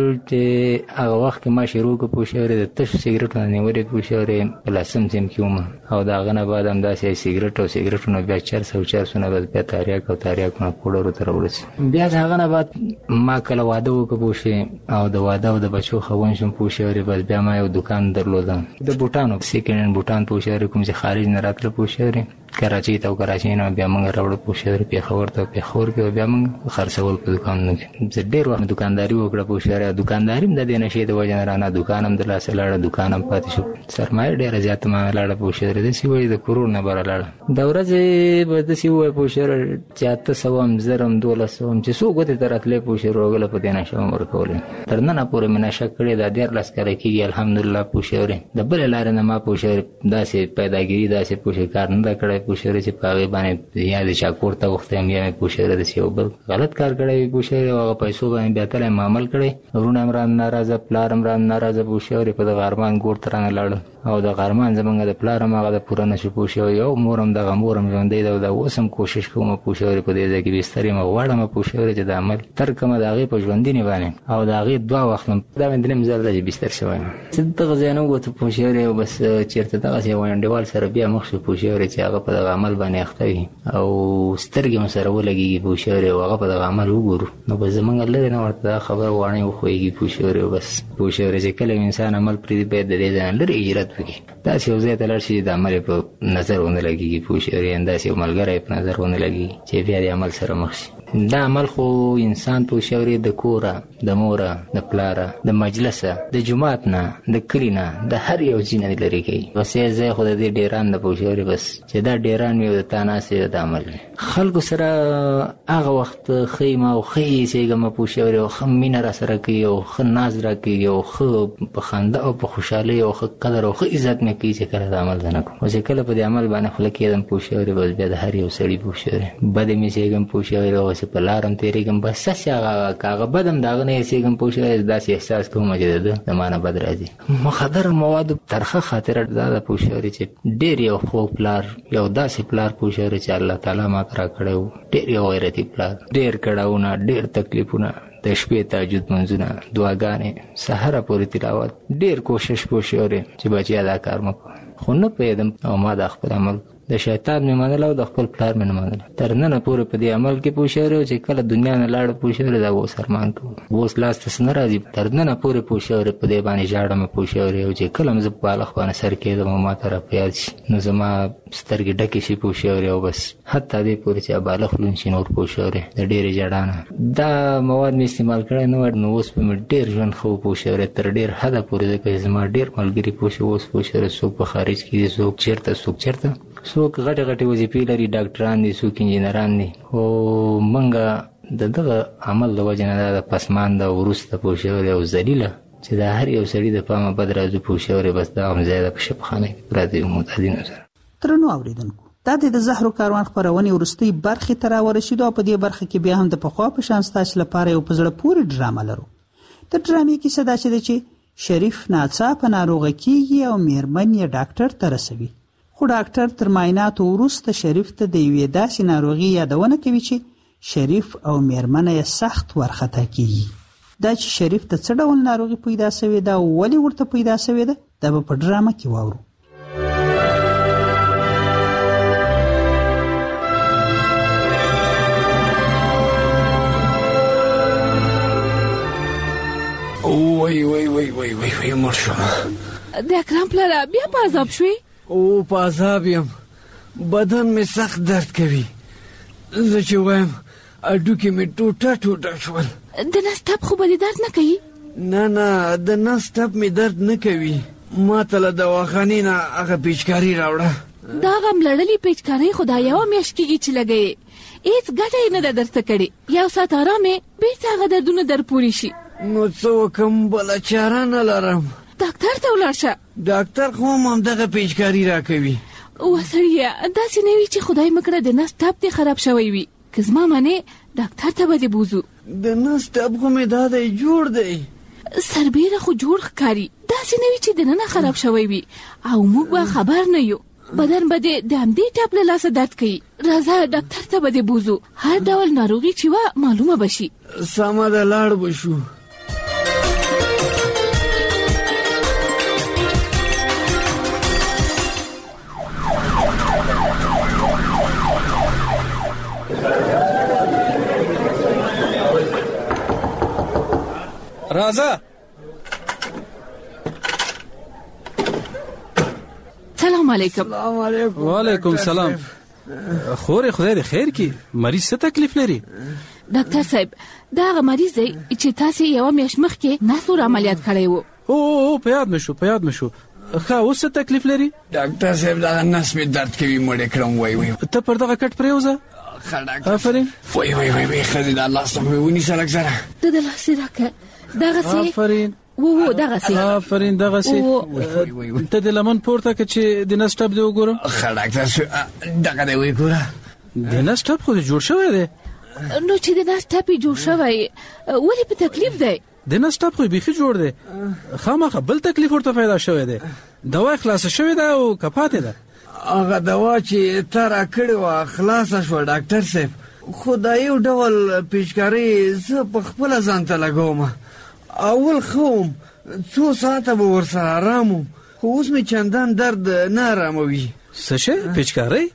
چې هغه وخت کې ما شروع کړ پوښتنې د تشو سګرټو نه نیولې پوښتنې په لسم سیم کې وم او د هغه نه بعد همداسې سګرټ او سګرټونه بیا چرس او چرسونه بس بیا تاریاک او تاریاکونه پوډرو ته راورسېد. بیا د هغه نه بعد ما کله واده وکړ پوښتنې او د واده او د بچو خون شم پوښتنې بس بیا ما یو دکان درلودم د بوټانو سیکنډ هند بوټان پوښتنې کوم چې خارج نه راتله پوښتنې کراچۍ ته او کراچۍ نه بیا موږ راوړو پوښتنې پېښور ته پېښور کې بیا موږ خرڅول په دکانونو کې. زه ډېر وخت دکانداري وکړه پوښتنې دکانداري هم د دې نشې د وجې نه رانه دکان هم د لاسه لاړه دکان هم پاتې شو. سرمایه ډېره زیاته ما لاړه پوښتنې داسې وایي د کروڑ نه بره لاړه. د ورځې به داسې ووایي پوښتنې چې اته سوه هم زر هم دولس سوه هم چې څو ګوتې ته راتلې پوښتنې روغله په دې نشه هم ورکولې. تر ننه پورې مې نشه کړې دا دیارلس کاله کېږي الحمدلله پوښتنې د بلې لارې نه ما پوښتنې داسې پیداګیري داسې پوښتنې کار نه ده کړی پوښتنې چې په هغې باندې یا د چا کور ته وختې یم یا مې پوښتنې داسې یو بل غلط کار کړی وي پوښتنې او هغه پیسو باندې بیا تلی م عمل کړی. وروڼه هم رانه ناراضه پلار هم رانه ناراضه پوښتنې په دغه ارمان ګور ته رانه لاړل او دغه ارمان زمونږ د پلار هم هغه د پوره نه شو پوښتنې او مور هم دغه مور هم ژوندی ده او دا اوس هم کوشش کوم پوښتنې په دې ځای کې بستر یم غواړم پوښتنې چې د عمل تر کومه د هغې په ژوندینې باندې او د هغې دوه واخلم. دا مې درېیم ځل ده چې بستر شوی یم. زه دغه ځای نه ووتو پوښتنې او بس چېرته دغسې یو انډیوال سره بیا مخ شو پوښتنې چې هغه په دغه عمل باندې اخته وي او سترګې مو سره ولګېږي پوښتنې او هغه په دغه عمل وګورو نو بس زمونږ لرې نه ورته دا خبره واڼې وښویږي پوښتنې او بس پوښتنې چې کله انسان عمل پرېږدي باید د دې ځای نه لرې هجرت وکړي. داسې یو ځای ته لاړ شي چې د عمل په نظر ونه لګېږي پوښتنې داسې یو ملګری په نظر ونه لګېږي چې بیا د عمل سره مخ شي. دا عمل خو انسان پوښتنې د کوره د موره د پلاره د مجلسه د جومات نه د کلي نه د هر یو ځای نه لرې کوي. بس یې ځای خو د دې ډیران د پوښتنې بس چې دا ډیران وي او د تا ناستې د عمل خلکو سره هغه وخت ښه یم او ښه یې ایسېږم پوښتنې او ښه مینه را سره کوي او ښه ناز را کوي او ښه په خندا او په خوشحالۍ او ښه قدر او ښه عزت مې کوي چې کله د عمل زه نه کوم. او چې کله په دې عمل باندې خوله کېدم پوښتنې بس بیا د هر یو سړي پوښتنې بد مې ایسېږم پوښتنې او چې په لار هم تېرېږم بس هسې هغه که هغه بد هم د هغه نه ایسېږم پوښتنې داسې احساس کوم چې د ده د ما نه بد راځي. مخدره موادو ترخه خاطره دا ده پوښتنې چې ډېر یو خوږ پلار یو داسې پلار پوښتنې چې الله تعالی ما ته را کړی و ډېر یو غیرتي پلار ډېر کړاوونه ډېر تکلیفونه د شپې تهجد منځونه دعاګانې سهاره پورې تلاوت ډېر کوشش پوښتنې چې بچیا دا کار مه کوه خو نه پوهېدم او ما دا خپل عمل د شیطان مې منله او د خپل پلار مې نه منله. تر ننه پورې په دې عمل کې پوښتنې چې کله دنیا نه لاړه پوښتنې دا اوس ارمان کوم اوس لاس ته څه نه راځي. تر ننه پورې پوښتنې په دې باندې ژاړم پوښتنې او چې کله هم زه په بالښت باندې سر کېږدم او ما ته را په یاد شي نو زما سترګې ډکې شي پوښتنې او بس حتی دې پورې چې بالښت لوند شي نور پوښتنې د ډېرې ژړا نه دا مواد مې استعمال کړی نه وای نو اوس به مې ډېر ژوند ښه و پوښتنې تر ډېر حده پورې ځکه چې زما ډېر ملګري پوښتنې اوس پوښتنې څوک په خارج کې دي څوک چېرته څوک چېرته څوک غټې غټې وظیفې لري ډاکټران دي څوک انجینران دي خو موږ د دغه عمل د وجې نه دا د پسمانده وروسته پوښتنې او ذلیله چې د هر یو سړي د پامه بد راځي پوښتنې بس دا هم ځای ده په شفخانه کې پراته یو معتادینو سره. درنو اورېدونکو دا د زهرو کاروان خپرونې وروستۍ برخې ته راورسېدو او په دې برخه کې بیا هم د پخوا په شان ستاسو لپاره یو په زړه پورې ډرامه لرو. د ډرامې کیسه داسې ده چې شریف ناڅاپه ناروغه کېږي او میرمن یې ډاکټر ته رسوي خو ډاکټر تر معایناتو وروسته شریف ته د یوې داسې ناروغي یادونه کوي چې شریف او میرمنه یې سخت ورخطا کېږي. دا چې شریف ته څه ډول ناروغي پیدا شوې ده او ولې ورته پیدا شوې ده دا به په ډرامه کې واورو. وای وای وای وای وای وای مړ شوم. د اکرم پلاره بیا په عذاب شوې؟ او په عذاب یم بدن مې سخت درد کوي. زه چې وایم اډوکې مې ټوټه ټوټه شول. د نس ټپ خو به دې درد نه کوي؟ نه نه د نس ټپ مې درد نه کوي. ما ته له دواخانې نه هغه پیچکاري راوړه. دا هغه ملړلې پیچکارۍ خو دا یوه میاشت کېږي چې لګوې، هېڅ ګټه یې نه ده درته کړې. یو ساعت ارام یې بېرته هغه دردونه در پورې شي. نو څه وکړم؟ بله چاره نه لرم. ډاکټر ته ولاړ شه. ډاکټر خو هم همدغه پیچکاري راکوي. اوه سړیه، داسې نه وي چې خدای مه کړه د نس ټپ دې خراب شوی وي. که زما منې ډاکټر ته به دې بوځو. د نس ټپ خو مې دا دی جوړ دی. سربیره خو جوړ ښکاري، داسې نه وي چې دننه خراب شوی وي او موږ به خبر نه یو. بدن به دې د همدې ټپ له لاسه درد کوي. راځه ډاکټر ته به دې بوځو، هر ډول ناروغي چې وه معلومه به شي. سمه ده، لاړ به شو. راځه. سلام علیکم. سلام علیکم. وعلیکم سلام. خورې خدای دې خیر کړي. مریض څه تکلیف لري؟ ډاکټر صاحب دا هغه مریض دی چې تاسې یوه میاشت مخکې نس ور عملیات کړی و. او او په یاد مې شو په یاد مې شو. ښه اوس څه تکلیف لري؟ ډاکټر صاحب دا نس مې درد کوي، مړې کړم. وای وای ته پر دغه کټ پرېوځه. ښه ډاکټر. آفرین. وای وای وای وای ښځې دا لاس مې ونیسه لږ زره. ته د لاس یې راکړه. دغسې. آفرین. و و دغسې. آفرین دغسې. ته د لمن پورته کړه چې د نس ټپ دې وګورم. ښه ډاکټر صاحب دغه دې وګوره. د نس ټپ خو دې جوړ شوی دی. نو چې د نس ټپ یې جوړ شوی ولې په تکلیف دی؟ د نس ټپ خو یې بیخي جوړ دی. خامخا بل تکلیف ورته پیدا شوی دی. دوا یې خلاصه شوې ده او که پاتې ده. هغه دوا چې تا راکړې وه خلاصه شوه ډاکټر صاحب، خو دا یو ډول پیچکاري زه په خپله ځان ته لګوم. اول ښه وم، څو ساعته به ورسره ارام وم، خو اوس مې چندان درد نه اراموي. څه شی؟ پیچکارۍ؟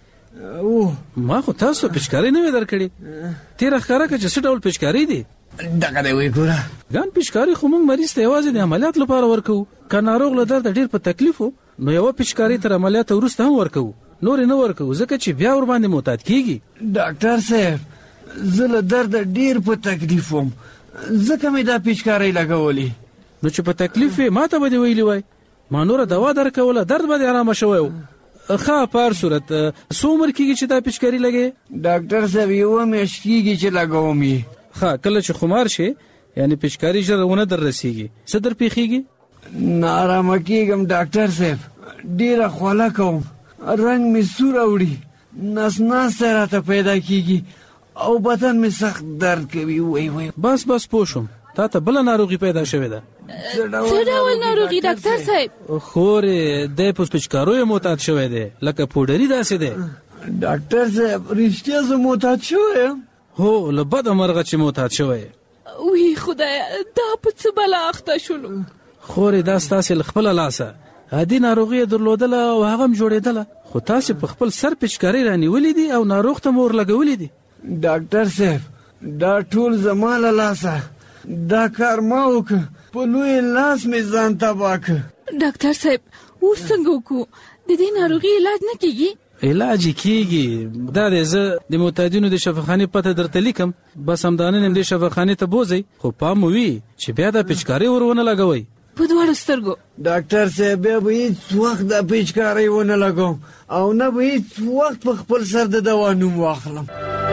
ما خو تاسو پیچکارۍ نه وې درکړې. تېره ښکاره کړه چې څه ډول پیچکارۍ دي. دغه دی وګوره. ګان پیچکاري خو موږ مریض ته یوازې د عملیات لپاره ورکوو. که ناروغ له درده ډېر په تکلیف و نو یوه پیچکاري تر عملیات وروسته هم ورکوو، نورې نه ورکوو ځکه چې بیا ورباندې معتاد کېږي. ډاکټر صاحب زه له درده ډېر په تکلیف وم، ځکه مې دا پیچکارۍ لګولې. نو چې په تکلیف وې ما ته به دې ویلي وای، ما نوره دوا درکوله، درد به دې ارامه شوی و. ښه په هر صورت څو عمر کېږي چې دا پیچکاري لګې؟ ډاکټر صاحب یوه میاشت کېږي چې لګوم یې. ښه کله چې خمار شي یعنی پیچکاري ژر ونه در رسیږي څه در پیښیږي؟ نارامه کېږم ډاکټر صاحب، ډېره خوله کوم، رنګ مې سور اوړي، نس ناستی راته پیدا کېږي او بدن مې سخت درد کوي. وای وای بس بس پوه شوم، تا ته بله ناروغي پیدا شوې ده. څه ډول ناروغي ډاکټر صاحب؟ خورې دی په پیچکاریو معتاد شوی دی لکه پوډري داسې دی. ډاکټر صاحب رښتیا زه معتاد شوی یم؟ هو له بده مرغه چې معتاد شوی یې. وی خدایه دا په څه بلا اخته شولو. خورې دا ستاسې له خپله لاسه عادي ناروغي یې درلودله او هغه هم جوړېدله، خو تاسې په خپل سر پیچکارۍ رانیولې دي او ناروغ ته مو ورلګولې دي. ډاکټر صاحب دا ټول زما له لاسه، دا کار ما وکړه، په لوی لاس مې ځان تباه کړ. ډاکټر صاحب اوس څنګه وکړو؟ د دې ناروغي علاج نه کېږي؟ علاج یې کېږي. دا دی زه د معتادینو د شفاخانې پته درته لیکم، بس همدا نن دې شفاخانې ته بوځئ، خو پام مو وي چې بیا دا پیچکارۍ ور ونه لګوئ په دواړو سترګو. ډاکټر صاحب بیا به هېڅ وخت دا پیچکارۍ ونه لګوم او نه به هېڅ وخت په خپل سر د دوا نوم واخلم.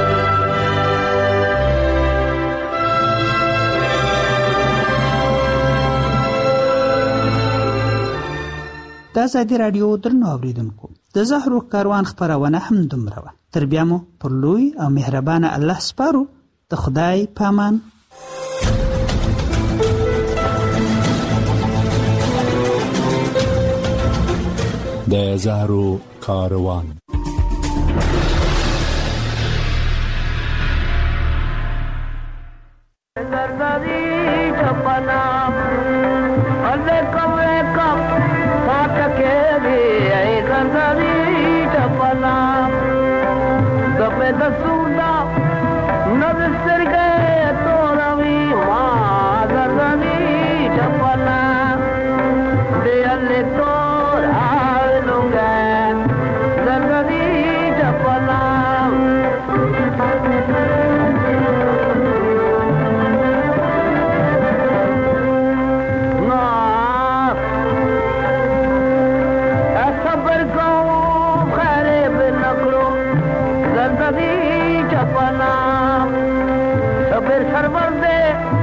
د ازادي راډیو درنو اوریدونکو، د زهرو کاروان خپرونه هم دومره وه. تر بیا مو پر لوی او مهربانه الله سپارو. د خدای پامان. د زهرو کاروان. زی چپنا صبر سرور دے